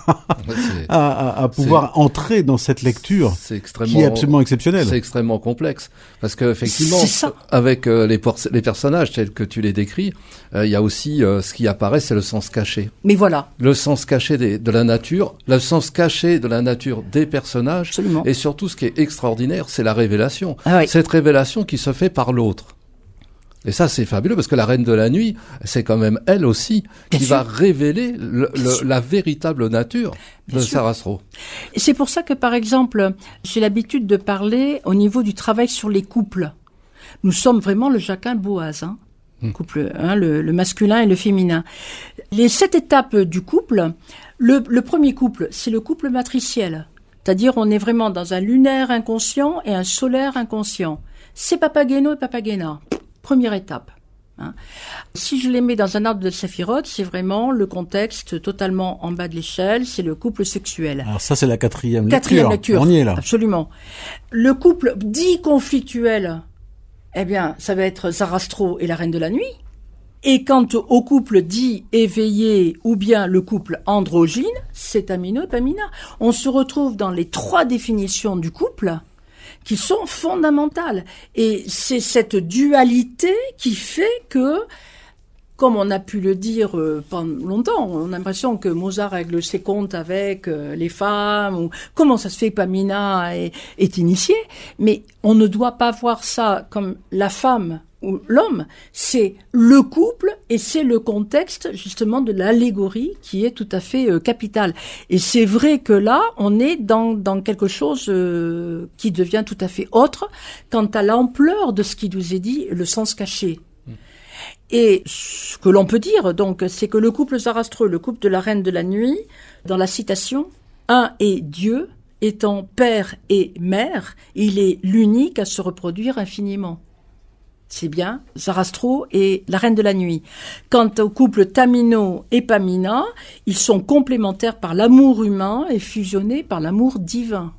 [SPEAKER 3] à, à, à pouvoir c'est, entrer dans cette lecture c'est qui est absolument exceptionnelle.
[SPEAKER 5] C'est extrêmement complexe, parce que effectivement, avec euh, les, por- les personnages tels que tu les décris, il euh, y a aussi euh, ce qui apparaît, c'est le sens caché.
[SPEAKER 4] Mais voilà.
[SPEAKER 5] Le sens caché des, de la nature, le sens caché de la nature des personnages,
[SPEAKER 4] absolument.
[SPEAKER 5] Et surtout ce qui est extraordinaire, c'est la révélation.
[SPEAKER 4] Ah oui.
[SPEAKER 5] Cette révélation qui se fait par l'autre. Et ça, c'est fabuleux, parce que la Reine de la Nuit, c'est quand même elle aussi qui Bien va sûr. révéler le, le, la véritable nature Bien de sûr. Sarastro.
[SPEAKER 4] Et c'est pour ça que, par exemple, j'ai l'habitude de parler au niveau du travail sur les couples. Nous sommes vraiment le Jacquin-Boaz, hein, hum. couple, hein, le, le masculin et le féminin. Les sept étapes du couple, le, le premier couple, c'est le couple matriciel. C'est-à-dire, on est vraiment dans un lunaire inconscient et un solaire inconscient. C'est Papageno et Papagena. Première étape. Hein. Si je les mets dans un arbre de Séphiroth, c'est vraiment le contexte totalement en bas de l'échelle, c'est le couple sexuel.
[SPEAKER 3] Alors ça, c'est la quatrième,
[SPEAKER 4] quatrième
[SPEAKER 3] lecture.
[SPEAKER 4] lecture.
[SPEAKER 3] On y est là.
[SPEAKER 4] Absolument. Le couple dit conflictuel, eh bien, ça va être Sarastro et la Reine de la Nuit. Et quant au couple dit éveillé ou bien le couple androgyne, c'est Tamino et Pamina. On se retrouve dans les trois définitions du couple qui sont fondamentales. Et c'est cette dualité qui fait que, comme on a pu le dire euh, pendant longtemps, on a l'impression que Mozart règle ses comptes avec euh, les femmes, ou comment ça se fait que Pamina est, est initiée, mais on ne doit pas voir ça comme la femme ou l'homme, c'est le couple et c'est le contexte justement de l'allégorie qui est tout à fait euh, capital. Et c'est vrai que là, on est dans, dans quelque chose euh, qui devient tout à fait autre quant à l'ampleur de ce qui nous est dit, le sens caché. Mmh. Et ce que l'on peut dire, donc, c'est que le couple Zarastreux, le couple de la Reine de la Nuit, dans la citation, un est Dieu, étant père et mère, il est l'unique à se reproduire infiniment. C'est bien, Sarastro et la Reine de la Nuit. Quant au couple Tamino et Pamina, ils sont complémentaires par l'amour humain et fusionnés par l'amour divin.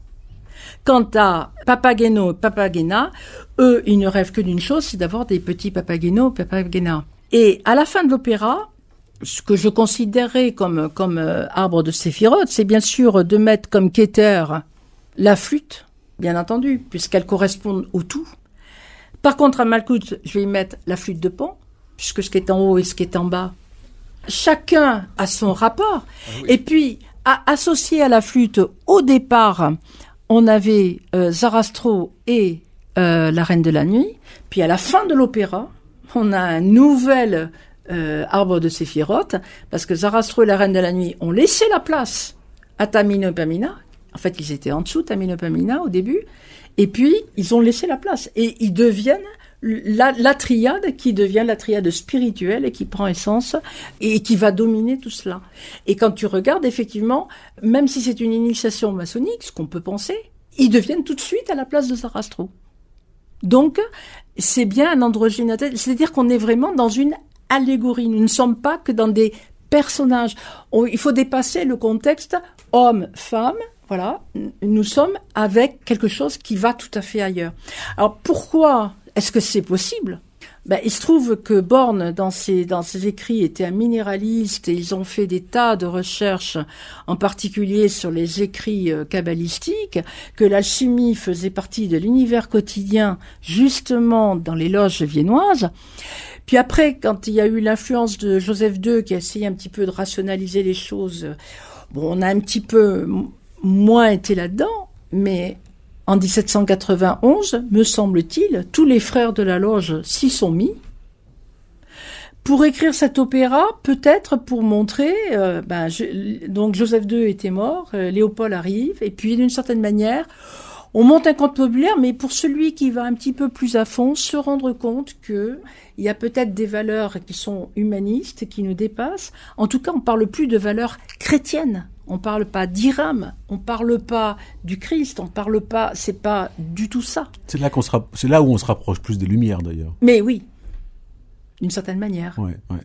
[SPEAKER 4] Quant à Papageno et Papagena, eux, ils ne rêvent que d'une chose, c'est d'avoir des petits Papageno et Papagena. Et à la fin de l'opéra, ce que je considérais comme, comme euh, arbre de Séphiroth, c'est bien sûr de mettre comme Keter la flûte, bien entendu, puisqu'elle correspond au tout. Par contre, à Malkout, je vais y mettre la flûte de Pan, puisque ce qui est en haut et ce qui est en bas, chacun a son rapport. Ah oui. Et puis, à, associé à la flûte, au départ, on avait euh, Zarastro et euh, la Reine de la Nuit. Puis à la fin de l'opéra, on a un nouvel euh, arbre de Séphiroth, parce que Zarastro et la Reine de la Nuit ont laissé la place à Tamino et Pamina. En fait, ils étaient en dessous, Tamino et Pamina, au début. Et puis, ils ont laissé la place. Et ils deviennent la, la triade qui devient la triade spirituelle et qui prend essence et qui va dominer tout cela. Et quand tu regardes, effectivement, même si c'est une initiation maçonnique, ce qu'on peut penser, ils deviennent tout de suite à la place de Zarastro. Donc, c'est bien un androgyne, c'est-à-dire qu'on est vraiment dans une allégorie. Nous ne sommes pas que dans des personnages. On, il faut dépasser le contexte homme-femme. Voilà, nous sommes avec quelque chose qui va tout à fait ailleurs. Alors pourquoi est-ce que c'est possible ? Ben, il se trouve que Born, dans ses, dans ses écrits, était un minéraliste et ils ont fait des tas de recherches, en particulier sur les écrits euh, kabbalistiques, que l'alchimie faisait partie de l'univers quotidien, justement dans les loges viennoises. Puis après, quand il y a eu l'influence de Joseph deux, qui a essayé un petit peu de rationaliser les choses, bon, on a un petit peu moins été là-dedans, mais en dix-sept cent quatre-vingt-onze, me semble-t-il, tous les frères de la loge s'y sont mis pour écrire cet opéra, peut-être pour montrer, euh, ben, je, donc Joseph deux était mort, euh, Léopold arrive, et puis d'une certaine manière, on monte un conte populaire, mais pour celui qui va un petit peu plus à fond, se rendre compte que il y a peut-être des valeurs qui sont humanistes, qui nous dépassent. En tout cas, on parle plus de valeurs chrétiennes. On parle pas d'Iram, on parle pas du Christ, on parle pas, c'est pas du tout ça.
[SPEAKER 3] C'est là qu'on se rapp- c'est là où on se rapproche plus des Lumières d'ailleurs.
[SPEAKER 4] Mais oui, d'une certaine manière.
[SPEAKER 3] Ouais, ouais.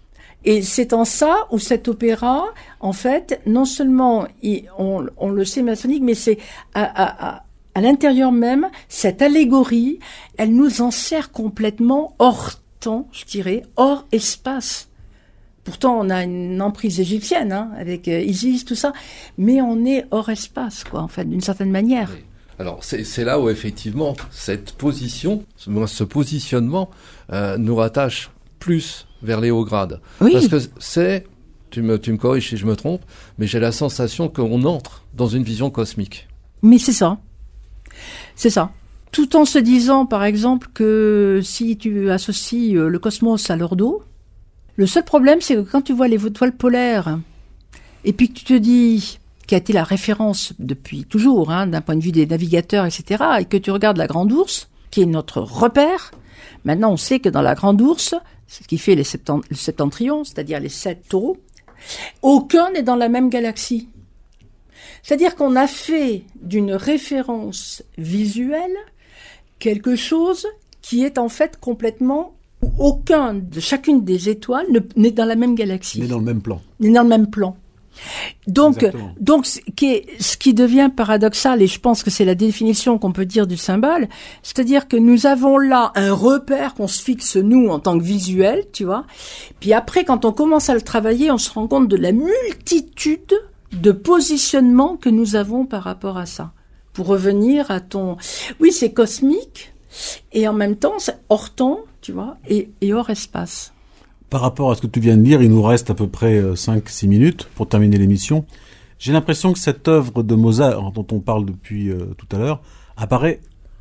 [SPEAKER 4] Et c'est en ça où cet opéra, en fait, non seulement il, on, on le sait maçonnique, mais c'est à, à, à, à l'intérieur même, cette allégorie, elle nous enserre complètement hors temps, je dirais, hors espace. Pourtant, on a une emprise égyptienne, hein, avec euh, Isis, tout ça, mais on est hors espace, quoi, en fait, d'une certaine manière.
[SPEAKER 5] Oui. Alors, c'est, c'est là où, effectivement, cette position, ce, ce positionnement, euh, nous rattache plus vers les hauts grades.
[SPEAKER 4] Oui.
[SPEAKER 5] Parce que c'est, tu me, tu me corriges si je me trompe, mais j'ai la sensation qu'on entre dans une vision cosmique.
[SPEAKER 4] Mais c'est ça. C'est ça. Tout en se disant, par exemple, que si tu associes le cosmos à l'ordo, le seul problème, c'est que quand tu vois les étoiles polaires, et puis que tu te dis, qui a été la référence depuis toujours, hein, d'un point de vue des navigateurs, et cetera, et que tu regardes la Grande Ourse, qui est notre repère, maintenant on sait que dans la Grande Ourse, ce qui fait les septent- le septentrion, c'est-à-dire les sept taureaux, aucun n'est dans la même galaxie. C'est-à-dire qu'on a fait d'une référence visuelle quelque chose qui est en fait complètement... où aucun de chacune des étoiles ne, n'est dans la même galaxie.
[SPEAKER 3] Mais dans le même plan.
[SPEAKER 4] N'est dans le même plan. Donc,
[SPEAKER 3] Exactement.
[SPEAKER 4] donc ce, qui est, ce qui devient paradoxal, et je pense que c'est la définition qu'on peut dire du symbole, c'est-à-dire que nous avons là un repère qu'on se fixe nous en tant que visuel, tu vois. Puis après, quand on commence à le travailler, on se rend compte de la multitude de positionnements que nous avons par rapport à ça. Pour revenir à ton... Oui, c'est cosmique, et en même temps, c'est hors temps, tu vois, et, et hors espace.
[SPEAKER 3] Par rapport à ce que tu viens de dire, il nous reste à peu près cinq six minutes pour terminer l'émission. J'ai l'impression que cette œuvre de Mozart, dont on parle depuis euh, tout à l'heure, apparaît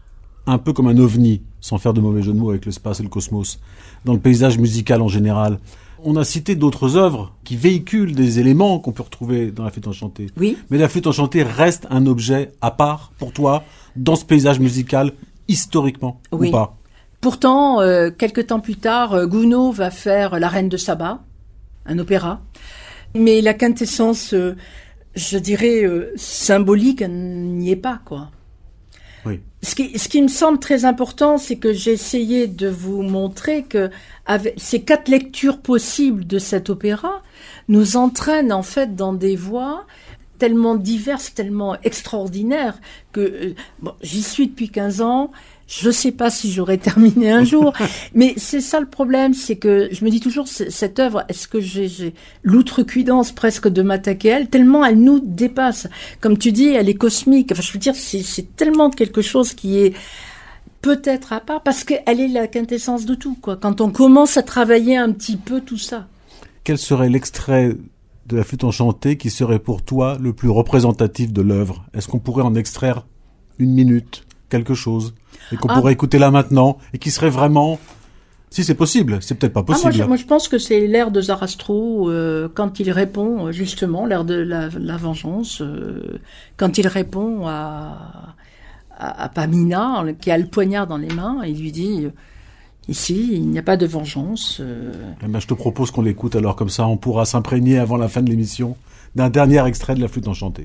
[SPEAKER 3] un peu comme un ovni, sans faire de mauvais jeu de mots avec l'espace et le cosmos, dans le paysage musical en général. On a cité d'autres œuvres qui véhiculent des éléments qu'on peut retrouver dans la flûte enchantée.
[SPEAKER 4] Oui.
[SPEAKER 3] Mais la flûte enchantée reste un objet à part pour toi dans ce paysage musical historiquement,
[SPEAKER 4] Oui.
[SPEAKER 3] ou pas?
[SPEAKER 4] Pourtant, euh, quelques temps plus tard, euh, Gounod va faire La Reine de Saba, un opéra. Mais la quintessence, euh, je dirais, euh, symbolique, n'y est pas, quoi.
[SPEAKER 3] Oui.
[SPEAKER 4] Ce qui, ce qui me semble très important, c'est que j'ai essayé de vous montrer que avec ces quatre lectures possibles de cet opéra nous entraînent en fait dans des voies tellement diverses, tellement extraordinaires que euh, bon, j'y suis depuis quinze ans. Je sais pas si j'aurais terminé un jour, mais c'est ça le problème, c'est que je me dis toujours, cette œuvre, est-ce que j'ai, j'ai l'outrecuidance presque de m'attaquer à elle, tellement elle nous dépasse. Comme tu dis, elle est cosmique. Enfin, je veux dire, c'est, c'est tellement quelque chose qui est peut-être à part, parce qu'elle est la quintessence de tout, quoi. Quand on commence à travailler un petit peu tout ça.
[SPEAKER 3] Quel serait l'extrait de la flûte enchantée qui serait pour toi le plus représentatif de l'œuvre? Est-ce qu'on pourrait en extraire une minute, quelque chose, et qu'on
[SPEAKER 4] Ah.
[SPEAKER 3] pourrait écouter là maintenant, et qui serait vraiment... Si c'est possible, c'est peut-être pas
[SPEAKER 4] Ah, moi,
[SPEAKER 3] possible.
[SPEAKER 4] je, moi, je pense que c'est l'air de Zarastro, euh, quand il répond, euh, justement, l'air de la, la vengeance, euh, quand il répond à, à, à Pamina, qui a le poignard dans les mains, et il lui dit, euh, ici, il n'y a pas de vengeance. euh.
[SPEAKER 3] Eh ben, je te propose qu'on l'écoute, alors comme ça on pourra s'imprégner avant la fin de l'émission d'un dernier extrait de la flûte enchantée.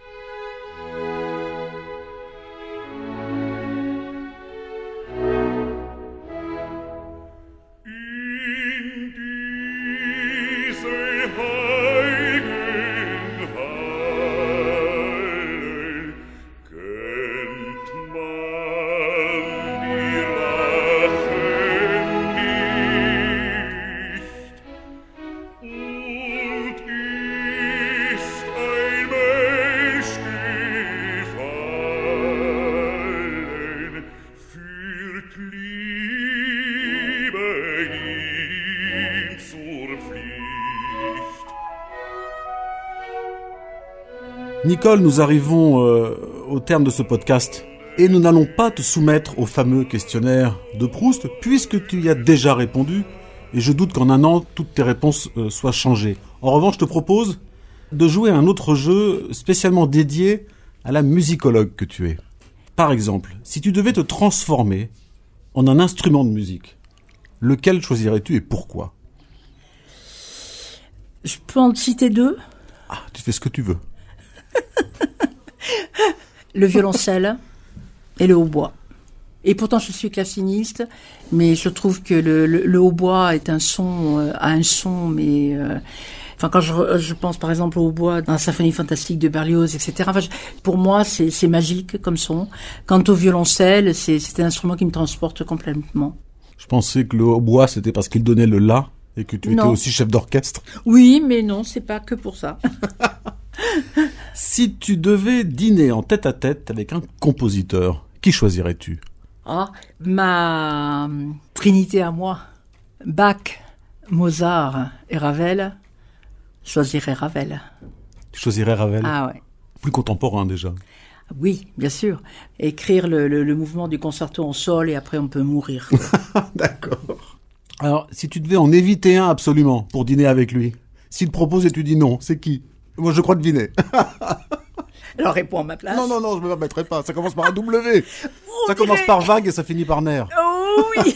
[SPEAKER 3] Nicole, nous arrivons euh, au terme de ce podcast et nous n'allons pas te soumettre au fameux questionnaire de Proust puisque tu y as déjà répondu et je doute qu'en un an, toutes tes réponses euh, soient changées. En revanche, je te propose de jouer à un autre jeu spécialement dédié à la musicologue que tu es. Par exemple, si tu devais te transformer en un instrument de musique, lequel choisirais-tu et pourquoi?
[SPEAKER 4] Je peux en citer deux.
[SPEAKER 3] Ah, tu fais ce que tu veux.
[SPEAKER 4] Le violoncelle et le hautbois. Et pourtant, je suis claveciniste, mais je trouve que le, le, le hautbois est un son, euh, a un son, mais... Euh, enfin, quand je, je pense par exemple au hautbois dans la symphonie fantastique de Berlioz, et cetera. Enfin, je, pour moi, c'est, c'est magique comme son. Quant au violoncelle, c'est, c'est un instrument qui me transporte complètement.
[SPEAKER 3] Je pensais que le hautbois, c'était parce qu'il donnait le la et que tu étais
[SPEAKER 4] Non.
[SPEAKER 3] aussi chef d'orchestre.
[SPEAKER 4] Oui, mais non, c'est pas que pour ça.
[SPEAKER 3] Si tu devais dîner en tête-à-tête avec un compositeur, qui choisirais-tu?
[SPEAKER 4] Ah, ma trinité à moi, Bach, Mozart et Ravel, je choisirais Ravel.
[SPEAKER 3] Tu choisirais Ravel?
[SPEAKER 4] Ah ouais.
[SPEAKER 3] Plus contemporain déjà.
[SPEAKER 4] Oui, bien sûr. Écrire le, le, le mouvement du concerto en sol et après on peut mourir.
[SPEAKER 3] D'accord. Alors, si tu devais en éviter un absolument pour dîner avec lui, s'il te propose et tu dis non, c'est qui? Moi, je crois deviner.
[SPEAKER 4] Alors réponds à ma place.
[SPEAKER 3] Non, non, non, je me permettrai pas. Ça commence par un W.
[SPEAKER 4] On
[SPEAKER 3] Ça
[SPEAKER 4] dirait-
[SPEAKER 3] commence par vague et ça finit par nerf.
[SPEAKER 4] Oh oui.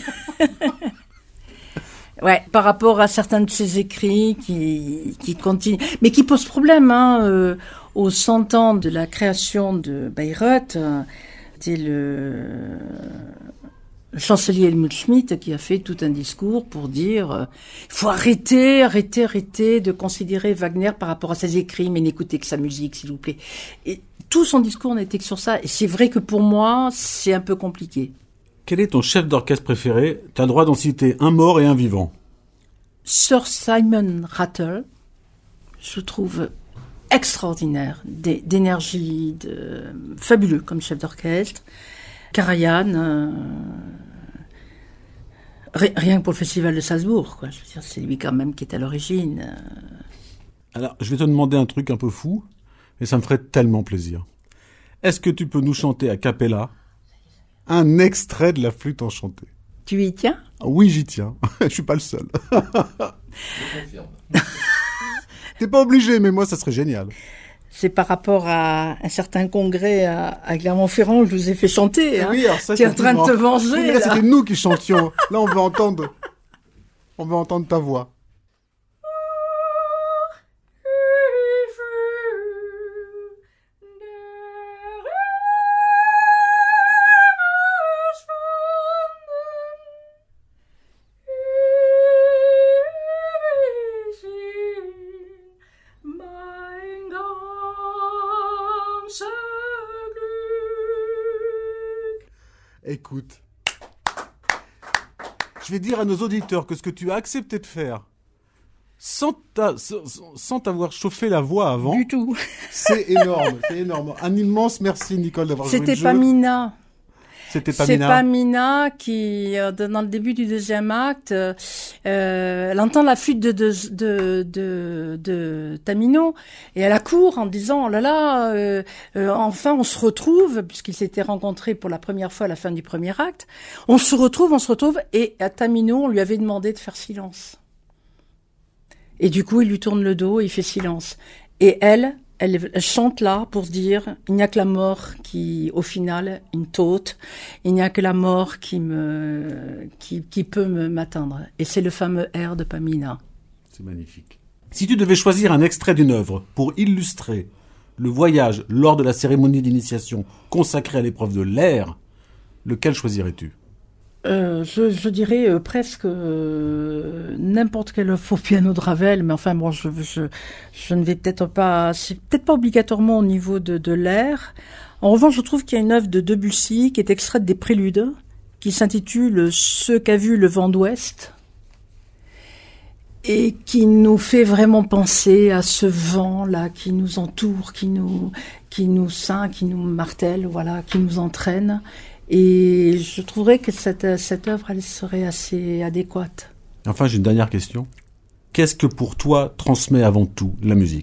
[SPEAKER 4] Ouais, par rapport à certains de ses écrits qui qui continuent, mais qui posent problème. Hein, euh, aux cent ans de la création de Bayreuth, euh, c'était le, le chancelier Helmut Schmidt qui a fait tout un discours pour dire euh, il faut arrêter, arrêter, arrêter de considérer Wagner par rapport à ses écrits, mais n'écoutez que sa musique, s'il vous plaît. Et tout son discours n'était que sur ça. Et c'est vrai que pour moi, c'est un peu compliqué.
[SPEAKER 3] Quel est ton chef d'orchestre préféré? T'as le droit d'en citer un mort et un vivant.
[SPEAKER 4] Sir Simon Rattle, je trouve extraordinaire, d'é- d'énergie, de, fabuleux comme chef d'orchestre. Karajan, euh, ri- rien que pour le festival de Salzbourg, quoi. Je veux dire, c'est lui quand même qui est à l'origine. euh.
[SPEAKER 3] Alors, je vais te demander un truc un peu fou, et ça me ferait tellement plaisir. Est-ce que tu peux nous chanter a cappella un extrait de la flûte enchantée?
[SPEAKER 4] Tu y tiens?
[SPEAKER 3] Oui, j'y tiens. Je suis pas le seul.
[SPEAKER 5] Je confirme.
[SPEAKER 3] T'es pas obligé, mais moi, ça serait génial.
[SPEAKER 4] C'est par rapport à un certain congrès à, à Clermont-Ferrand où je vous ai fait chanter. Hein.
[SPEAKER 3] Oui, alors ça,
[SPEAKER 4] Tu es en train de te
[SPEAKER 3] effectivement.
[SPEAKER 4] venger,
[SPEAKER 3] Oui, mais là,
[SPEAKER 4] là.
[SPEAKER 3] c'était nous qui chantions. Là, on veut entendre, on veut entendre ta voix. Écoute, je vais dire à nos auditeurs que ce que tu as accepté de faire, sans, ta- sans, sans t'avoir chauffé la voix avant,
[SPEAKER 4] Du tout.
[SPEAKER 3] c'est énorme, c'est énorme. Un immense merci, Nicole, d'avoir joué le
[SPEAKER 4] C'était
[SPEAKER 3] jeu.
[SPEAKER 4] pas Mina.
[SPEAKER 3] C'était
[SPEAKER 4] C'est
[SPEAKER 3] Pamina.
[SPEAKER 4] Pamina qui, euh, dans le début du deuxième acte, euh, elle entend la flûte de, de, de, de, de Tamino et elle accourt en disant, oh là là, euh, euh, enfin on se retrouve, puisqu'ils s'étaient rencontrés pour la première fois à la fin du premier acte, on se retrouve, on se retrouve, et à Tamino, on lui avait demandé de faire silence. Et du coup, il lui tourne le dos et il fait silence. Et elle, Elle, elle chante là pour se dire, il n'y a que la mort qui, au final, une tôte. Il n'y a que la mort qui me, qui, qui peut me, m'atteindre. Et c'est le fameux air de Pamina.
[SPEAKER 3] C'est magnifique. Si tu devais choisir un extrait d'une œuvre pour illustrer le voyage lors de la cérémonie d'initiation consacrée à l'épreuve de l'air, lequel choisirais-tu ?
[SPEAKER 4] Euh, je, je dirais euh, presque euh, n'importe quel faux piano de Ravel, mais enfin bon, je, je, je ne vais peut-être pas, c'est peut-être pas obligatoirement au niveau de, de l'air. En revanche, je trouve qu'il y a une œuvre de Debussy qui est extraite des Préludes, qui s'intitule « Ce qu'a vu le vent d'ouest » et qui nous fait vraiment penser à ce vent-là qui nous entoure, qui nous, qui nous ceint, qui nous martèle, voilà, qui nous entraîne. Et je trouverais que cette, cette œuvre, elle serait assez adéquate.
[SPEAKER 3] Enfin, j'ai une dernière question. Qu'est-ce que pour toi transmet avant tout la musique ?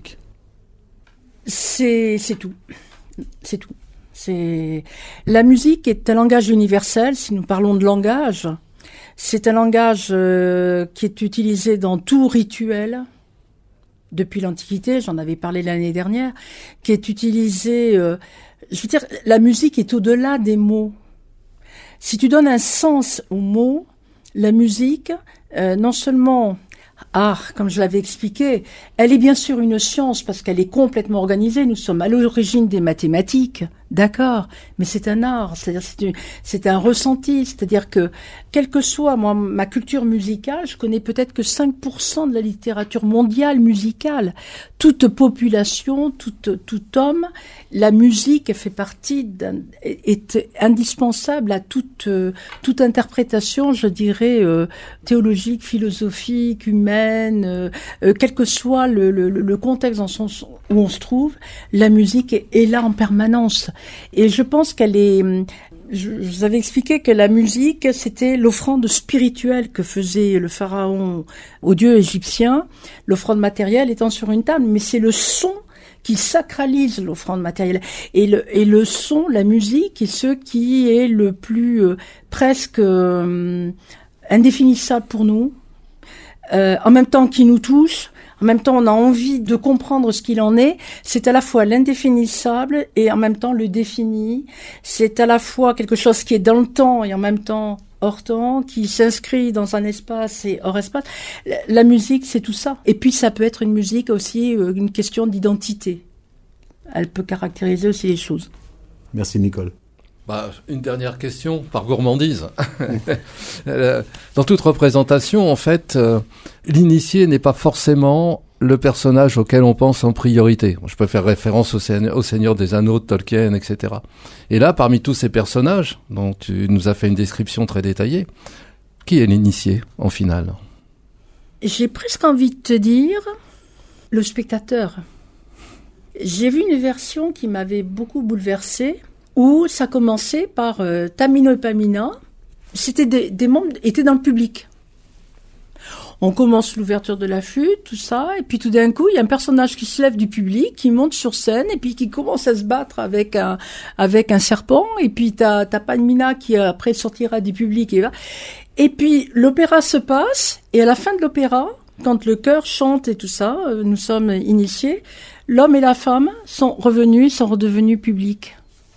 [SPEAKER 4] C'est, c'est tout. C'est tout. C'est... La musique est un langage universel, si nous parlons de langage. C'est un langage euh, qui est utilisé dans tout rituel, depuis l'Antiquité, j'en avais parlé l'année dernière, qui est utilisé... Euh, je veux dire, la musique est au-delà des mots. Si tu donnes un sens aux mots, la musique, euh, non seulement, ah, comme je l'avais expliqué, elle est bien sûr une science parce qu'elle est complètement organisée. Nous sommes à l'origine des mathématiques, d'accord, mais c'est un art, c'est-à-dire c'est, une, c'est un ressenti, c'est-à-dire que, quelle que soit moi, ma culture musicale, je connais peut-être que cinq pour cent de la littérature mondiale musicale. Toute population, tout, tout homme, la musique fait partie d'un, est indispensable à toute, toute interprétation, je dirais, euh, théologique, philosophique, humaine, euh, euh, quel que soit le, le, le contexte dans son, où on se trouve, la musique est, est là en permanence. Et je pense qu'elle est... Je, je vous avais expliqué que la musique, c'était l'offrande spirituelle que faisait le pharaon aux dieux égyptiens, l'offrande matérielle étant sur une table, mais c'est le son qui sacralise l'offrande matérielle. Et le, et le son, la musique, est ce qui est le plus euh, presque euh, indéfinissable pour nous, euh, en même temps qui nous touche. En même temps, on a envie de comprendre ce qu'il en est. C'est à la fois l'indéfinissable et en même temps le défini. C'est à la fois quelque chose qui est dans le temps et en même temps hors temps, qui s'inscrit dans un espace et hors espace. La musique, c'est tout ça. Et puis, ça peut être une musique aussi, une question d'identité. Elle peut caractériser aussi les choses.
[SPEAKER 3] Merci, Nicole.
[SPEAKER 5] Bah, une dernière question, par gourmandise. Dans toute représentation, en fait, euh, l'initié n'est pas forcément le personnage auquel on pense en priorité. Je peux faire référence au, Seigneur, au Seigneur des Anneaux, de Tolkien, et cetera. Et là, parmi tous ces personnages, dont tu nous as fait une description très détaillée, qui est l'initié, en finale ?
[SPEAKER 4] J'ai presque envie de te dire le spectateur. J'ai vu une version qui m'avait beaucoup bouleversée, où ça commençait par euh, Tamino et Pamina. C'était des, des membres étaient dans le public. On commence l'ouverture de la flûte, tout ça, et puis tout d'un coup, il y a un personnage qui se lève du public, qui monte sur scène, et puis qui commence à se battre avec un avec un serpent, et puis t'as t'as Pamina qui après sortira du public et va. Et puis l'opéra se passe, et à la fin de l'opéra, quand le chœur chante et tout ça, euh, nous sommes initiés, l'homme et la femme sont revenus, sont redevenus publics.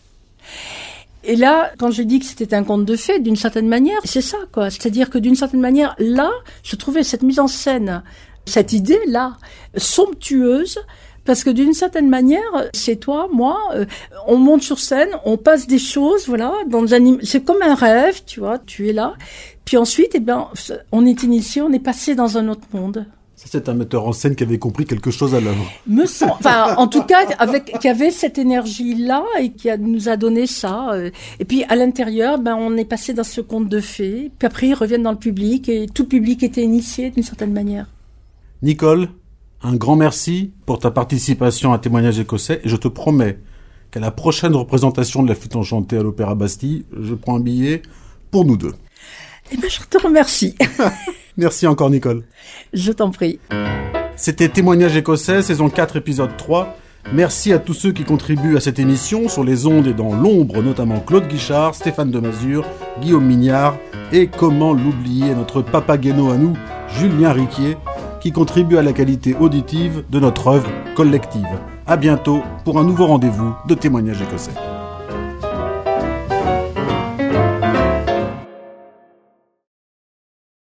[SPEAKER 4] Et là, quand j'ai dit que c'était un conte de fées, d'une certaine manière, c'est ça, quoi. C'est-à-dire que d'une certaine manière, là, je trouvais cette mise en scène, cette idée-là, somptueuse, parce que d'une certaine manière, c'est toi, moi, euh, on monte sur scène, on passe des choses, voilà, dans un, c'est comme un rêve, tu vois, tu es là. Puis ensuite, eh ben, on est initié, on est passé dans un autre monde.
[SPEAKER 3] Ça, c'est un metteur en scène qui avait compris quelque chose à l'œuvre.
[SPEAKER 4] Me semble, enfin, en tout cas, avec, qui avait cette énergie-là et qui a, nous a donné ça. Et puis, à l'intérieur, ben, on est passé dans ce conte de fées. Puis après, ils reviennent dans le public et tout le public était initié d'une certaine manière.
[SPEAKER 3] Nicole, un grand merci pour ta participation à Témoignage écossais et je te promets qu'à la prochaine représentation de la flûte enchantée à l'Opéra Bastille, je prends un billet pour nous deux.
[SPEAKER 4] Eh ben, je te remercie.
[SPEAKER 3] Merci encore, Nicole.
[SPEAKER 4] Je t'en prie.
[SPEAKER 3] C'était Témoignage écossais, saison quatre, épisode trois. Merci à tous ceux qui contribuent à cette émission, sur les ondes et dans l'ombre, notamment Claude Guichard, Stéphane Demazure, Guillaume Mignard, et comment l'oublier, notre papageno à nous, Julien Riquier, qui contribue à la qualité auditive de notre œuvre collective. À bientôt pour un nouveau rendez-vous de Témoignage écossais.